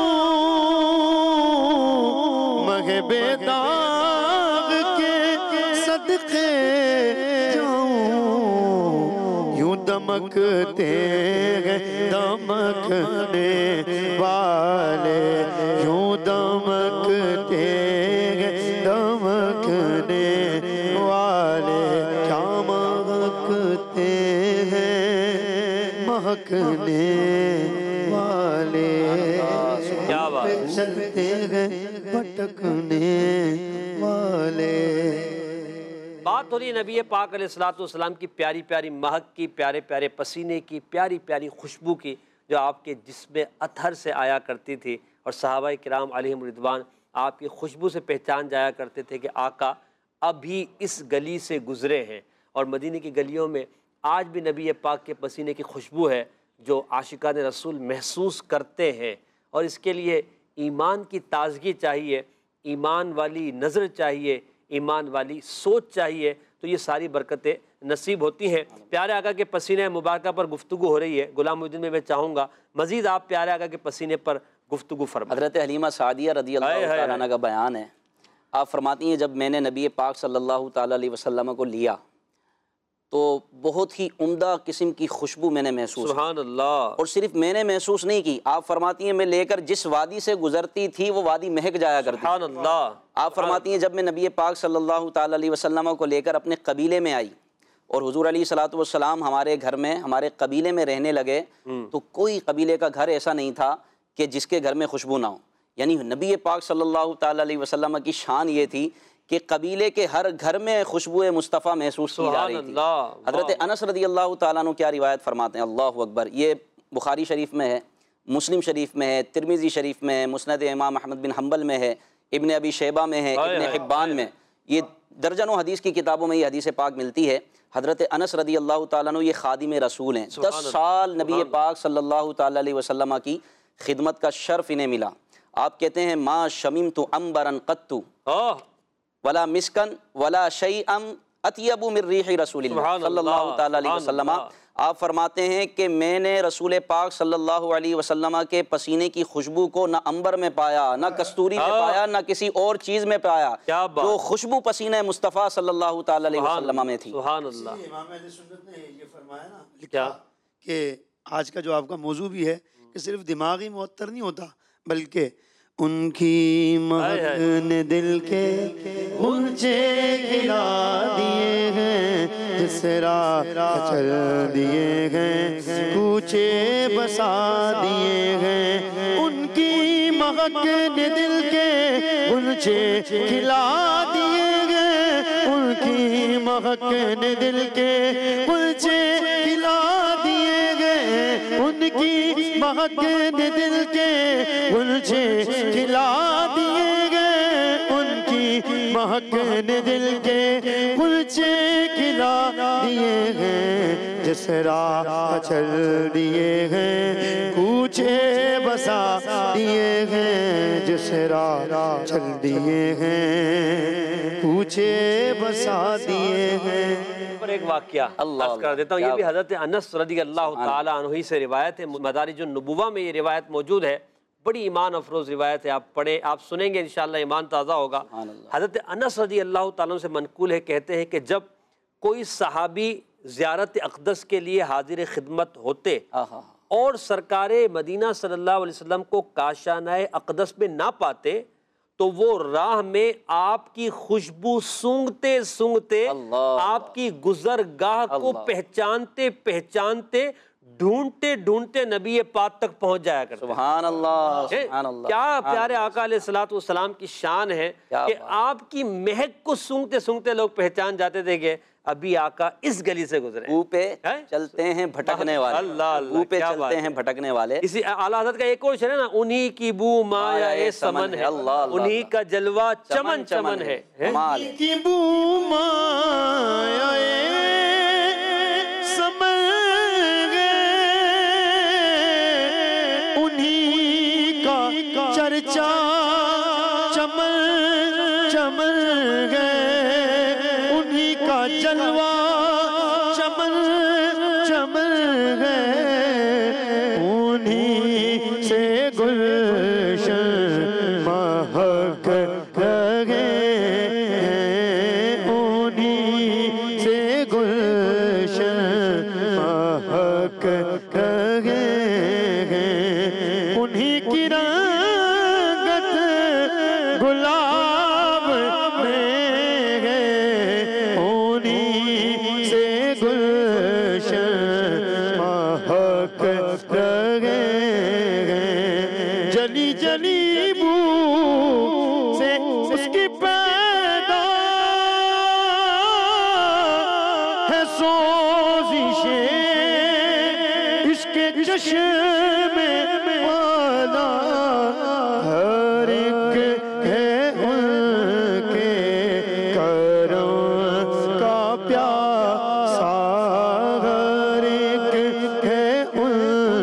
مہ بیداغ کے صدقے جاؤں، یوں دمکتے ہیں دمکنے والے، یوں دمکتے ہیں دمکنے والے، کیا مہکتے ہیں مہکنے والے، کیا بات، چلتے ہیں بھٹکنے والے۔ بات ہو رہی ہے نبی پاک علیہ الصلوۃ والسلام کی پیاری پیاری مہک کی، پیارے پیارے پسینے کی، پیاری پیاری خوشبو کی جو آپ کے جسم اطہر سے آیا کرتی تھی، اور صحابہ کرام علیہم رضوان آپ کی خوشبو سے پہچان جایا کرتے تھے کہ آقا ابھی اس گلی سے گزرے ہیں۔ اور مدینہ کی گلیوں میں آج بھی نبی پاک کے پسینے کی خوشبو ہے جو عاشقان رسول محسوس کرتے ہیں، اور اس کے لیے ایمان کی تازگی چاہیے، ایمان والی نظر چاہیے، ایمان والی سوچ چاہیے، تو یہ ساری برکتیں نصیب ہوتی ہیں۔ پیارے آقا کے پسینے مبارکہ پر گفتگو ہو رہی ہے، غلام محی الدین میں میں چاہوں گا مزید آپ پیارے آقا کے پسینے پر گفتگو فرمائیں۔ حضرت حلیمہ سعدیہ رضی اللہ تعالیٰ عنہ کا بیان ہے، آپ فرماتی ہیں جب میں نے نبی پاک صلی اللہ تعالیٰ علیہ وسلم کو لیا تو بہت ہی عمدہ قسم کی خوشبو میں نے محسوس کی، سبحان اللہ، اور صرف میں نے محسوس نہیں کی، آپ فرماتی ہیں میں لے کر جس وادی سے گزرتی تھی وہ وادی مہک جایا کرتی۔ سبحان اللہ۔ آپ فرماتی ہیں جب میں نبی پاک صلی اللہ تعالیٰ علیہ وسلم کو لے کر اپنے قبیلے میں آئی اور حضور علیہ الصلوۃ والسلام ہمارے گھر میں ہمارے قبیلے میں رہنے لگے تو کوئی قبیلے کا گھر ایسا نہیں تھا کہ جس کے گھر میں خوشبو نہ ہو، یعنی نبی پاک صلی اللہ تعالیٰ علیہ وسلم کی شان یہ تھی کہ قبیلے کے ہر گھر میں خوشبو مصطفیٰ محسوس کی جا رہی تھی۔ حضرت انس رضی اللہ تعالیٰ عنہ کیا روایت فرماتے ہیں، اللہ اکبر، یہ بخاری شریف میں ہے، مسلم شریف میں ہے، ترمذی شریف میں ہے، مسند امام احمد بن حنبل میں ہے، ابن ابی شیبہ میں ہے، ابن حبان میں، یہ درجنوں حدیث کی کتابوں میں یہ حدیث پاک ملتی ہے۔ حضرت انس رضی اللہ تعالیٰ عنہ یہ خادم رسول ہیں، دس سال نبی پاک صلی اللہ تعالیٰ علیہ وسلم کی خدمت کا شرف انہیں ملا۔ آپ کہتے ہیں ما شممت عنبرا قط ولا مسکن ولا شیئا اطیب من ریح رسول اللہ صلی اللہ تعالیٰ علیہ وسلم۔ آپ فرماتے ہیں کہ میں نے رسول پاک صلی اللہ علیہ وسلم کے پسینے کی خوشبو کو نہ عنبر میں پایا، نہ کستوری میں پایا، نہ کسی اور چیز میں پایا، جو خوشبو پسینہ مصطفیٰ صلی اللہ تعالیٰ علیہ وسلم میں تھی۔ سبحان اللہ۔ امام اہل سنت نے یہ فرمایا نا، لکھا کہ آج کا جو آپ کا موضوع بھی ہے کہ صرف دماغی معطر نہیں ہوتا، بلکہ ان کی مہک نے دل کے غنچے کھلا دیے ہیں، جس راہ چل دیے ہیں کوچے بسا دیے ہیں، ان کی مہک نے دل کے غنچے کھلا دیے ہیں، ان کی مہک نے دل کے غنچے کھلا دیے گئے، ان کی مہک نے دل کے غنچے کھلا دیے گئے، ان کی مہک نے دل کے غنچے کھلا دیے ہیں، جس راہ چل دیے ہیں کوچے بسا دیے ہیں، جس راہ چل دیے ہیں کوچے بسا دیے ہیں۔ پر ایک واقعہ عرض کر دیتا ہوں، یہ بھی حضرت انس رضی اللہ تعالیٰ عنہ ہی سے روایت ہے، مدارج النبوہ میں یہ روایت موجود ہے، بڑی ایمان افروز روایت ہے، آپ پڑھیں، آپ سنیں گے انشاءاللہ ایمان تازہ ہوگا۔ حضرت انس رضی اللہ تعالیٰ عنہ سے منقول ہے، کہتے ہیں کہ جب کوئی صحابی زیارت اقدس کے لیے حاضر خدمت ہوتے اور سرکار مدینہ صلی اللہ علیہ وسلم کو کاشانہ اقدس میں نہ پاتے تو وہ راہ میں آپ کی خوشبو سونگتے سونگتے آپ کی گزرگاہ کو پہچانتے پہچانتے ڈھونڈتے ڈھونڈتے نبی پاک تک پہنچ جایا کرتے۔ سبحان اللہ، سبحان اللہ، کیا پیارے آقا علیہ الصلوۃ والسلام کی شان ہے کہ آپ کی مہک کو سونگتے سونگتے لوگ پہچان جاتے تھے کہ ابھی آقا اس گلی سے گزرے، بو پہ چلتے ہیں بھٹکنے والے، اللہ اللہ، بو پہ چلتے ہیں بھٹکنے والے۔ اسی اعلیٰ حضرت کا ایک اور شعر ہے نا، انہی کی بو مایہ سمن ہے، انہی کا جلوہ چمن چمن ہے، انہی کی بو مایہ سمن ہے، انہی کا چرچا چمن چمن ہے، انہی کا جلوہ چمن چمن ہے، انہی سے گلشن مہک رہے ہیں، انہی سے گلشن مہک رہے ہیں، انہی کی رنگت گلاب میں ہے، انہی سے گلشن مہک رہے ہیں، جلی جلی بو سے اس کی پیدا ہے سوزشیں، اس کے چشم والا ہر ایک ہے ان کے کرم کا پیاسا، ہر ایک ہے ان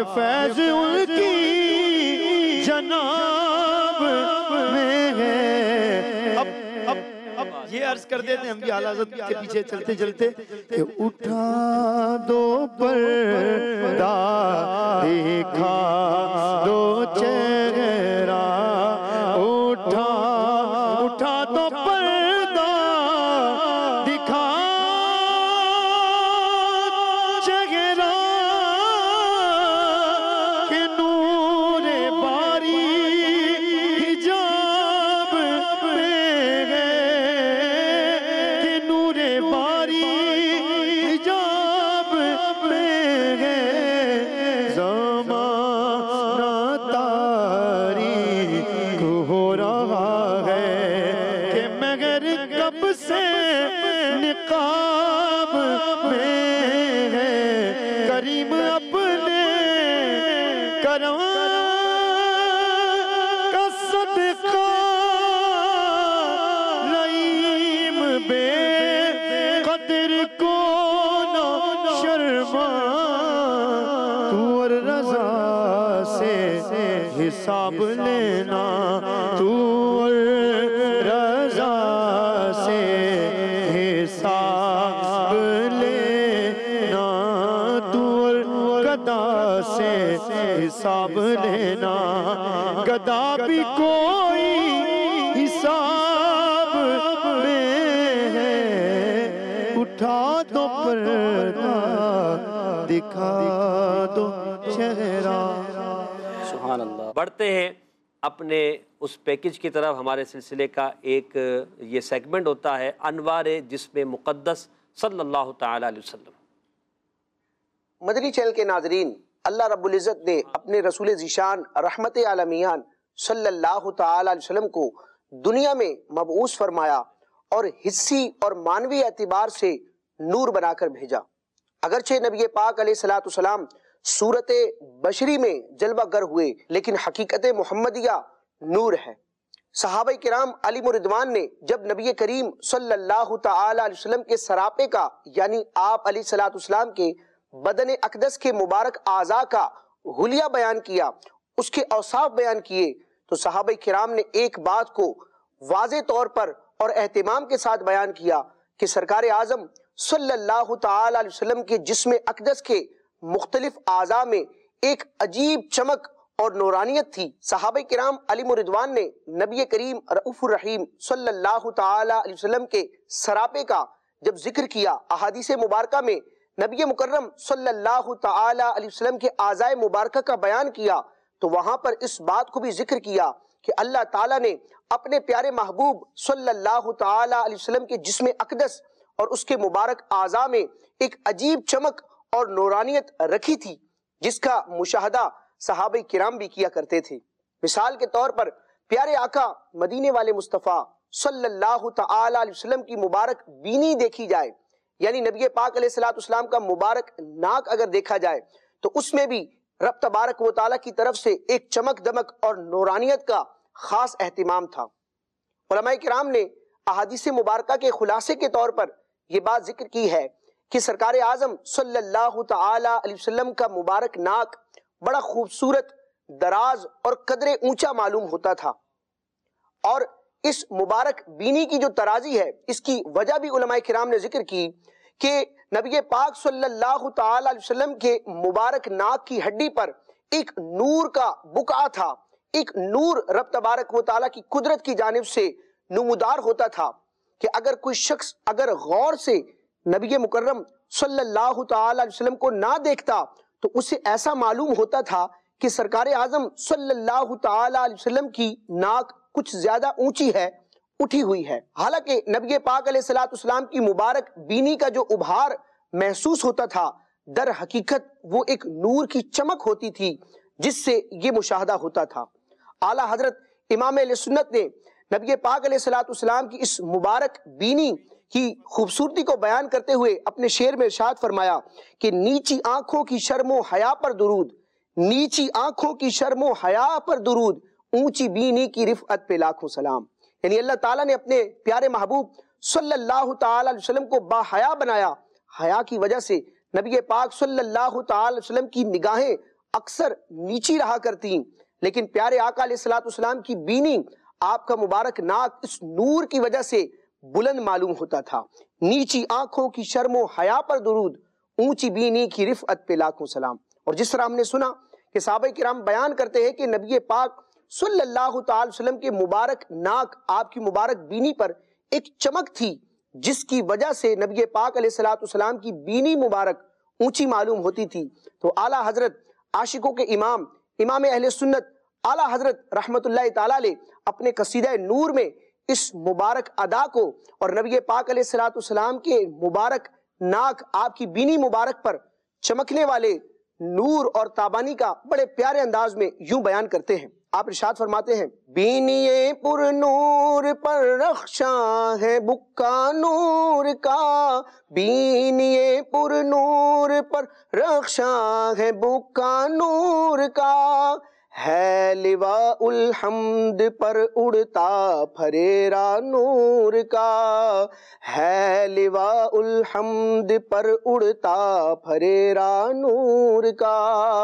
کہ فیض ان کی جناب میں ہے. اب اب اب یہ عرض کر دیتے ہیں ہم بھی اعلیٰ حضرت کے پیچھے چلتے چلتے کہ اٹھا دو پردہ دکھا دو چہرہ، اٹھا اٹھا دو پردہ دکھا چہرہ، کہ نور باری حجاب میں ہے، کہ نور باری حجاب میں ہے. زمانہ تاریک ہو رہا ہے کہ مگر کب سے نقاب میں ہے. کریم اپنے کرم کا صدقہ لئیم بے قدر کو نہ شرما، تو اور رضا سے حساب لینا، تو اور رضا سے حساب لینا، تو اور گدا سے حساب لینا. گدا بھی کوئی حساب میں ہے. اٹھا دو پردہ دکھا دو چہرہ. سبحان اللہ. بڑھتے ہیں اپنے اس پیکج کی طرف. ہمارے سلسلے کا ایک یہ سیگمنٹ ہوتا ہے انوار جسم مقدس صلی اللہ تعالی علیہ وسلم. مدنی چینل کے ناظرین، اللہ رب العزت نے اپنے رسول ذیشان رحمت عالمیان صلی اللہ تعالی علیہ وسلم کو دنیا میں مبعوث فرمایا اور حسی اور معنوی اعتبار سے نور بنا کر بھیجا. اگرچہ نبی پاک علیہ الصلوۃ والسلام صورت بشری میں جلوہ گر ہوئے، لیکن حقیقت محمدیہ نور ہے. صحابہ کرام علیہ رضوان نے جب نبی کریم صلی اللہ تعالی علیہ وسلم کے سراپے کا یعنی آپ علیہ الصلوۃ والسلام کے بدن اقدس کے مبارک اعضاء کا حلیہ بیان کیا، اس کے اوصاف بیان کیے، تو صحابہ کرام نے ایک بات کو واضح طور پر اور اہتمام کے ساتھ بیان کیا کہ سرکار اعظم صلی اللہ تعالی علیہ وسلم کے جسم اقدس کے مختلف اعضاء میں ایک عجیب چمک اور نورانیت تھی. صحابہ کرام علیہ رضوان نے نبی کریم رؤوف الرحیم صلی اللہ تعالی علیہ وسلم کے سراپے کا جب ذکر کیا، احادیث مبارکہ میں نبی مکرم صلی اللہ تعالی علیہ وسلم کے اعضاء مبارکہ کا بیان کیا، تو وہاں پر اس بات کو بھی ذکر کیا کہ اللہ تعالیٰ نے اپنے پیارے محبوب صلی اللہ تعالی علیہ وسلم کے جسم اقدس اور اس کے مبارک اعضاء میں ایک عجیب چمک اور نورانیت رکھی تھی، جس کا مشاہدہ صحابہ کرام بھی کیا کرتے تھے. مثال کے طور پر پیارے آقا مدینے والے مصطفیٰ صلی اللہ تعالی علیہ وسلم کی مبارک بینی دیکھی جائے، یعنی نبی پاک علیہ الصلوۃ والسلام کا مبارک ناک اگر دیکھا جائے تو اس میں بھی رب تبارک و تعالیٰ کی طرف سے ایک چمک دمک اور نورانیت کا خاص اہتمام تھا. علماء کرام نے احادیث مبارکہ کے خلاصے کے طور پر یہ بات ذکر کی ہے کہ سرکار اعظم صلی اللہ تعالی علیہ وسلم کا مبارک ناک بڑا خوبصورت، دراز اور قدرے اونچا معلوم ہوتا تھا، اور اس مبارک بینی کی جو ترازی ہے اس کی وجہ بھی علماء کرام نے ذکر کی کہ نبی پاک صلی اللہ تعالی علیہ وسلم کے مبارک ناک کی ہڈی پر ایک نور کا بقعہ تھا، ایک نور رب تبارک و تعالیٰ کی قدرت کی جانب سے نمودار ہوتا تھا کہ اگر کوئی شخص اگر غور سے نبی مکرم صلی اللہ تعالی علیہ وسلم کو نہ دیکھتا تو اسے ایسا معلوم ہوتا تھا کہ سرکار اعظم صلی اللہ تعالی علیہ وسلم کی ناک کچھ زیادہ اونچی ہے، اٹھی ہوئی ہے. حالانکہ نبی پاک علیہ الصلوۃ والسلام کی مبارک بینی کا جو ابھار محسوس ہوتا تھا در حقیقت وہ ایک نور کی چمک ہوتی تھی جس سے یہ مشاہدہ ہوتا تھا. اعلیٰ حضرت امام اہل سنت نے نبی پاک علیہ الصلوۃ والسلام کی اس مبارک بینی کی خوبصورتی کو بیان کرتے ہوئے اپنے شعر میں ارشاد فرمایا کہ نیچی آنکھوں کی شرم و حیا پر درود، نیچی آنکھوں کی شرم و حیا پر درود، اونچی بینی کی رفعت پہ لاکھوں سلام. یعنی اللہ تعالیٰ نے اپنے پیارے محبوب صلی اللہ تعالی علیہ وسلم کو با حیا بنایا. حیا کی وجہ سے نبی پاک صلی اللہ تعالی علیہ وسلم کی نگاہیں اکثر نیچی رہا کرتی، لیکن پیارے آقا علیہ الصلوۃ والسلام کی بینی، آپ کا مبارک ناک اس نور کی وجہ سے بلند معلوم ہوتا تھا۔ نیچی آنکھوں کی شرم و حیا پر درود، اونچی بینی کی رفعت پہ لاکھوں سلام۔ اور جس طرح ہم نے سنا کہ صحابہ کرام بیان کرتے ہیں کہ نبی پاک صلی اللہ تعالی وسلم کے مبارک ناک، آپ کی مبارک بینی پر ایک چمک تھی، جس کی وجہ سے نبی پاک علیہ الصلوۃ والسلام کی بینی مبارک اونچی معلوم ہوتی تھی۔ تو اعلیٰ حضرت عاشقوں کے امام امام اہل سنت اعلیٰ حضرت رحمت اللہ تعالیٰ علیہ اپنے قصیدہ نور میں اس مبارک ادا کو اور نبی پاک علیہ الصلوۃ والسلام کے مبارک ناک، آپ کی بینی مبارک پر چمکنے والے نور اور تابانی کا بڑے پیارے انداز میں یوں بیان کرتے ہیں۔ آپ ارشاد فرماتے ہیں، بینی پر نور پر رخشاں ہے بکا نور کا، بینی پر نور پر رخشاں ہے بکا نور کا، ہے لواء الحمد پر اڑتا پھریرا نور کا، ہے لواء الحمد پر اڑتا پھریرا نور کا۔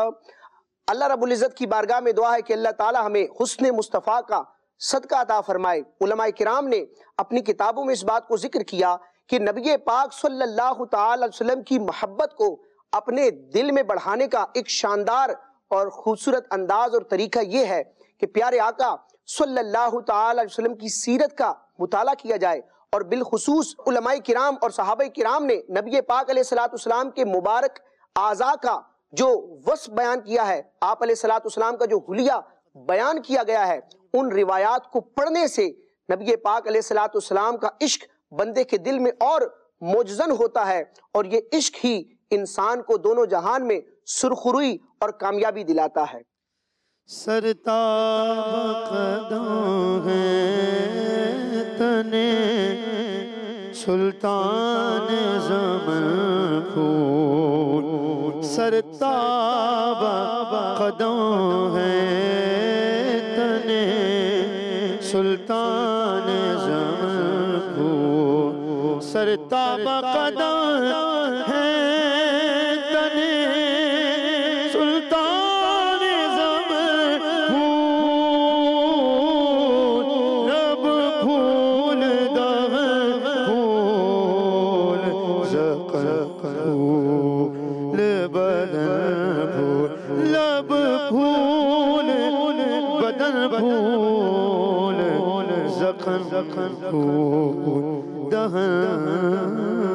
اللہ رب العزت کی بارگاہ میں دعا ہے کہ اللہ تعالی ہمیں حسن مصطفیٰ کا صدقہ عطا فرمائے۔ علماء کرام نے اپنی کتابوں میں اس بات کو ذکر کیا کہ نبی پاک صلی اللہ تعالی علیہ وسلم کی محبت کو اپنے دل میں بڑھانے کا ایک شاندار اور خوبصورت انداز اور طریقہ یہ ہے کہ پیارے آقا صلی اللہ تعالی علیہ وسلم کی سیرت کا مطالعہ کیا جائے، اور بالخصوص علماء کرام اور صحابہ کرام نے نبی پاک علیہ الصلوۃ والسلام کے مبارک اعضاء کا جو وصف بیان کیا ہے، آپ علیہ الصلوۃ والسلام کا جو حلیہ بیان کیا گیا ہے، ان روایات کو پڑھنے سے نبی پاک علیہ الصلوۃ والسلام کا عشق بندے کے دل میں اور موجزن ہوتا ہے، اور یہ عشق ہی انسان کو دونوں جہان میں سرخروئی اور کامیابی دلاتا ہے۔ سرتاب قدم ہے تنے سلطان زمن پھول، سرتاب قدم ہے تنے سلطان زمن پھول، سرتاب قدم ہے تنے سلطان زمن پھول، رب پھول دہن پھول، زقن پھول بدن پھول، لب پھول بدن پھول، زخم پھول دہن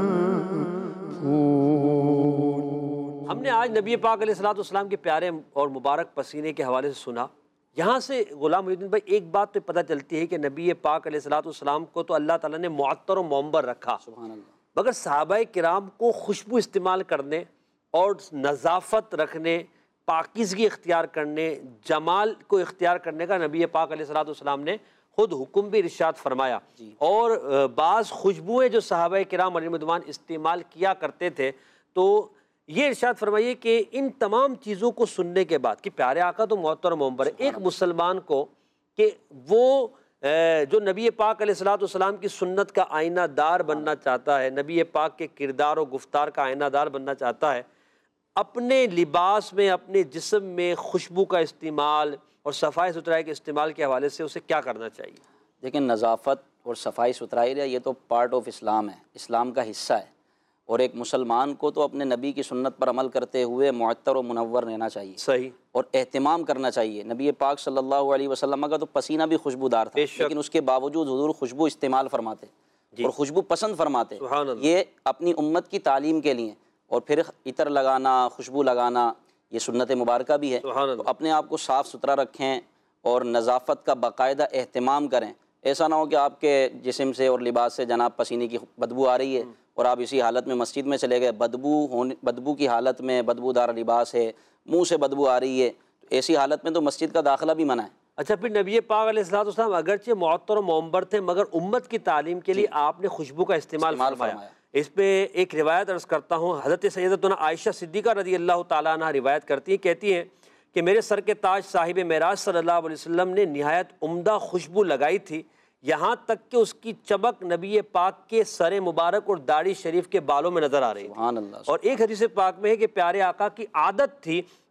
پھول۔ ہم نے آج نبی پاک علیہ الصلوۃ والسلام کے پیارے اور مبارک پسینے کے حوالے سے سنا۔ یہاں سے غلام محی الدین بھائی ایک بات تو پتہ چلتی ہے کہ نبی پاک علیہ الصلوۃ والسلام کو تو اللہ تعالیٰ نے معطر و معمبر رکھا، سبحان اللہ، مگر صحابہ کرام کو خوشبو استعمال کرنے اور نظافت رکھنے، پاکیزگی اختیار کرنے، جمال کو اختیار کرنے کا نبی پاک علیہ الصلوۃ والسلام نے خود حکم بھی ارشاد فرمایا۔ اور بعض خوشبوئیں جو صحابہ کرام علیہ رضوان استعمال کیا کرتے تھے، تو یہ ارشاد فرمائیے کہ ان تمام چیزوں کو سننے کے بعد کہ پیارے آقا تو معطر و معمبر ہے، ایک مسلمان کو کہ وہ جو نبی پاک علیہ الصلوۃ والسلام کی سنت کا آئینہ دار بننا چاہتا ہے، نبی پاک کے کردار و گفتار کا آئینہ دار بننا چاہتا ہے، اپنے لباس میں، اپنے جسم میں خوشبو کا استعمال اور صفائی ستھرائی کے استعمال کے حوالے سے اسے کیا کرنا چاہیے؟ لیکن نظافت اور صفائی ستھرائی یہ تو پارٹ آف اسلام ہے، اسلام کا حصہ ہے، اور ایک مسلمان کو تو اپنے نبی کی سنت پر عمل کرتے ہوئے معطر و منور رہنا چاہیے، صحیح، اور اہتمام کرنا چاہیے۔ نبی پاک صلی اللہ علیہ وسلم کا تو پسینہ بھی خوشبودار تھا، لیکن اس کے باوجود حضور خوشبو استعمال فرماتے اور خوشبو پسند فرماتے۔ یہ اپنی امت کی تعلیم کے لیے، اور پھر عطر لگانا، خوشبو لگانا، یہ سنت مبارکہ بھی ہے۔ تو اپنے آپ کو صاف ستھرا رکھیں اور نظافت کا باقاعدہ اہتمام کریں۔ ایسا نہ ہو کہ آپ کے جسم سے اور لباس سے جناب پسینے کی بدبو آ رہی ہے اور آپ اسی حالت میں مسجد میں چلے گئے، بدبو ہونے بدبو کی حالت میں، بدبودار لباس ہے، منہ سے بدبو آ رہی ہے، تو ایسی حالت میں تو مسجد کا داخلہ بھی منع ہے۔ اچھا، پھر نبی پاک علیہ الصلوۃ والسلام اگرچہ معطر و معمبر تھے، مگر امت کی تعلیم کے لیے آپ نے خوشبو کا استعمال فرمایا۔ اس پہ ایک روایت عرض کرتا ہوں، حضرت سیدتنا عائشہ صدیقہ رضی اللہ تعالیٰ عنہ روایت کرتی ہیں، کہتی ہیں کہ میرے سر کے تاج صاحب معراج صلی اللہ علیہ وسلم نے نہایت عمدہ خوشبو لگائی تھی، یہاں تک کہ اس کی چمک نبی پاک کے سر مبارک اور داڑھی شریف کے بالوں میں نظر آ رہی تھی۔ اور ایک حدیث پاک میں ہے کہ پیارے آقا کی عادت تھی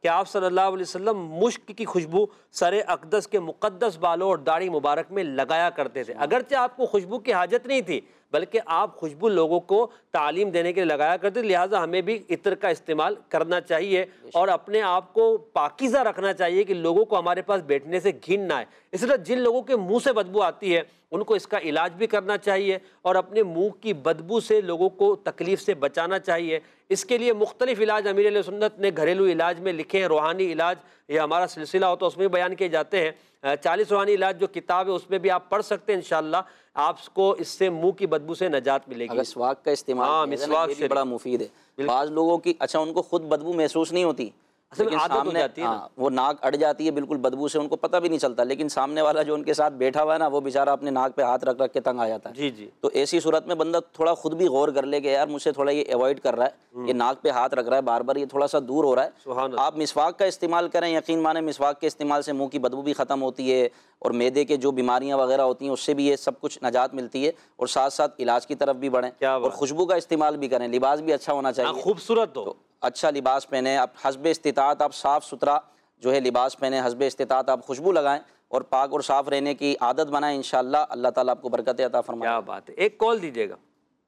کہ آپ صلی اللہ علیہ وسلم مشک کی خوشبو سر اقدس کے مقدس بالوں اور داڑھی مبارک میں لگایا کرتے تھے۔ اگرچہ آپ کو خوشبو کی حاجت نہیں تھی، بلکہ آپ خوشبو لوگوں کو تعلیم دینے کے لیے لگایا کرتے، لہٰذا ہمیں بھی عطر کا استعمال کرنا چاہیے اور اپنے آپ کو پاکیزہ رکھنا چاہیے کہ لوگوں کو ہمارے پاس بیٹھنے سے گھن نہ آئے۔ اس طرح جن لوگوں کے منہ سے بدبو آتی ہے ان کو اس کا علاج بھی کرنا چاہیے اور اپنے منہ کی بدبو سے لوگوں کو تکلیف سے بچانا چاہیے۔ اس کے لیے مختلف علاج امیر علیہ سنت نے گھریلو علاج میں لکھے ہیں، روحانی علاج یہ ہمارا سلسلہ ہوتا ہے اس میں بھی بیان کیے جاتے ہیں۔ چالیس روحانی علاج جو کتاب ہے اس میں بھی آپ پڑھ سکتے ہیں، انشاءاللہ آپ کو اس سے منہ کی بدبو سے نجات ملے گی۔ مسواک کا استعمال ہاں کیا جائے نا، مسواک یہ بھی بڑا مفید ہے۔ بعض لوگوں کی اچھا ان کو خود بدبو محسوس نہیں ہوتی، لیکن سامنے وہ ناک اڑ جاتی ہے بالکل بدبو سے، ان کو پتہ بھی نہیں چلتا، لیکن سامنے والا جو ان کے ساتھ بیٹھا ہوا ہے نا وہ بیچارہ اپنے ناک پہ ہاتھ رکھ رکھ کے تنگ آ جاتا ہے۔ جی جی تو ایسی صورت میں بندہ تھوڑا خود بھی غور کر لے کہ یار مجھ سے تھوڑا یہ ایوائڈ کر رہا ہے، یہ ناک پہ ہاتھ رکھ رہا ہے بار بار، یہ تھوڑا سا دور ہو رہا ہے۔ آپ مسواک کا استعمال کریں، یقین مانیں مسواک کے استعمال سے منہ کی بدبو بھی ختم ہوتی ہے اور معدے کے جو بیماریاں وغیرہ ہوتی ہیں اس سے بھی یہ سب کچھ نجات ملتی ہے، اور ساتھ ساتھ علاج کی طرف بھی بڑھیں اور خوشبو کا استعمال بھی کریں۔ لباس بھی اچھا ہونا چاہیے، خوبصورت ہو، اچھا لباس پہنیں، اب حسب استطاعت آپ صاف ستھرا جو ہے لباس پہنیں، حسب استطاعت آپ خوشبو لگائیں اور پاک اور صاف رہنے کی عادت بنائیں، انشاءاللہ اللہ تعالیٰ آپ کو برکت عطا فرمائے۔ کیا بات ہے، ایک کال دیجیے گا۔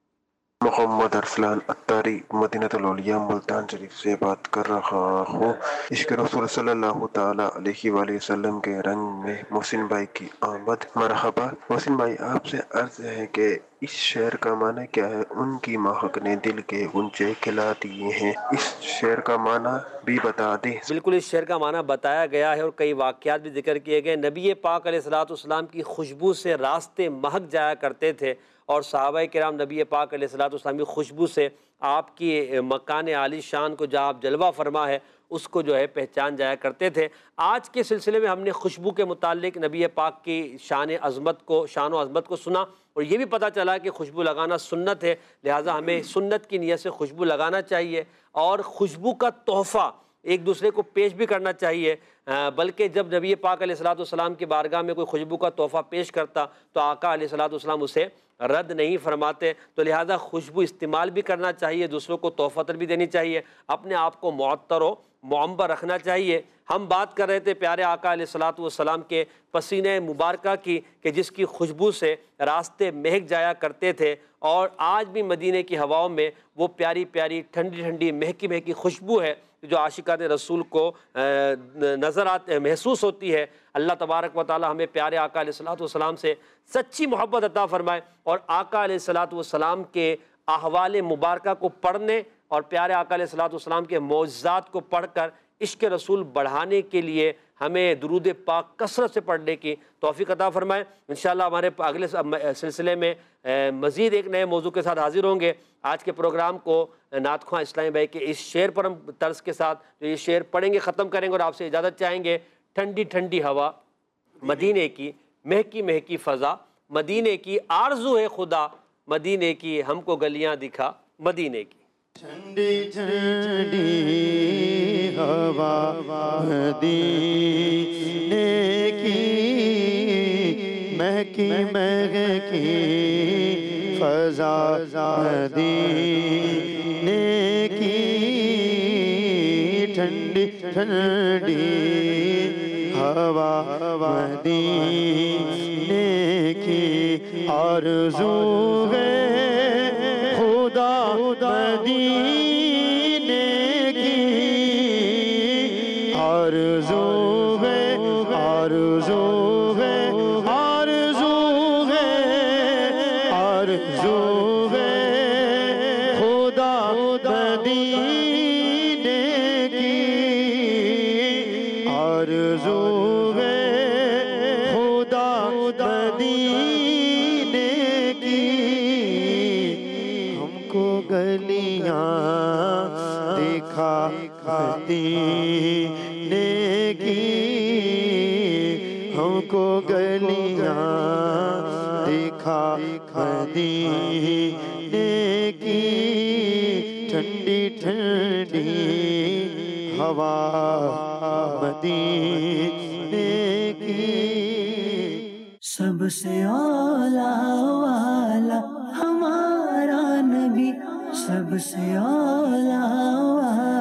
محمد ارسلان اتاری مدینہ الاولیاء ملتان شریف سے بات کر رہا ہوں۔ عشق رسول صلی اللہ تعالیٰ علیہ وآلہ وسلم کے رنگ میں محسن بھائی کی آمد۔ مرحبا محسن بھائی، آپ سے عرض ہے کہ اس شعر کا معنی کیا ہے؟ ان کی مہک نے دل کے غنچے کھلا دیے ہیں، اس شعر کا معنی بھی بتا دیں۔ بالکل اس شعر کا معنی بتایا گیا ہے اور کئی واقعات بھی ذکر کیے گئے۔ نبی پاک علیہ الصلوۃ والسلام کی خوشبو سے راستے مہک جایا کرتے تھے اور صحابہ کرام نبی پاک علیہ الصلوۃ والسلام کی خوشبو سے آپ کی مکان عالی شان کو جہاں آپ جلوہ فرما ہے اس کو جو ہے پہچان جایا کرتے تھے۔ آج کے سلسلے میں ہم نے خوشبو کے متعلق نبی پاک کی شان عظمت کو شان و عظمت کو سنا اور یہ بھی پتہ چلا کہ خوشبو لگانا سنت ہے، لہٰذا ہمیں سنت کی نیت سے خوشبو لگانا چاہیے اور خوشبو کا تحفہ ایک دوسرے کو پیش بھی کرنا چاہیے، بلکہ جب نبی پاک علیہ الصلوۃ والسلام کی بارگاہ میں کوئی خوشبو کا تحفہ پیش کرتا تو آقا علیہ الصلوۃ والسلام اسے رد نہیں فرماتے، تو لہٰذا خوشبو استعمال بھی کرنا چاہیے، دوسروں کو تحفتر بھی دینی چاہیے، اپنے آپ کو معطر و معمبر رکھنا چاہیے۔ ہم بات کر رہے تھے پیارے آقا علیہ الصلوۃ والسلام کے پسینے مبارکہ کی کہ جس کی خوشبو سے راستے مہک جایا کرتے تھے، اور آج بھی مدینے کی ہواؤں میں وہ پیاری پیاری ٹھنڈی ٹھنڈی مہکی مہکی خوشبو ہے جو عاشقان رسول کو نظر آتے محسوس ہوتی ہے۔ اللہ تبارک و تعالی ہمیں پیارے آقا علیہ الصلوۃ والسلام سے سچی محبت عطا فرمائے اور آقا علیہ الصلوۃ والسلام کے احوال مبارکہ کو پڑھنے اور پیارے آقا علیہ الصلوۃ والسلام کے معجزات کو پڑھ کر عشق رسول بڑھانے کے لیے ہمیں درود پاک کثرت سے پڑھنے کی توفیق عطا فرمائے۔ انشاءاللہ ہمارے اگلے سلسلے میں مزید ایک نئے موضوع کے ساتھ حاضر ہوں گے۔ آج کے پروگرام کو نعت خواں اسلامی بھائی کے اس شعر پر ہم طرز کے ساتھ جو یہ شعر پڑھیں گے ختم کریں گے اور آپ سے اجازت چاہیں گے۔ ٹھنڈی ٹھنڈی ہوا، مدینے کی مہکی مہکی فضا، مدینے کی آرزو ہے خدا، مدینے کی ہم کو گلیاں دکھا مدینے کی۔ ٹھنڈی ٹھنڈی ہوا مدینے کی مہکی مہکی فضا، مدینے کی ٹھنڈی ٹھنڈی ہوا مدینے کی آرزو ہے خدا، مدینے کی آرزو ہے، آرزو ہے، آرزو ہے، آرزو ہے خدا مدینے کی آرزو ہے خدا مدینے کی۔ ہم کو گلیاں دکھا مدینے کی، ہم کو گلیاں دکھا مدینے کی، ٹھنڈی ٹھنڈی ہوا مدینے کی۔ سب سے اولا والا ہمارا نبی، سب سے اولا والا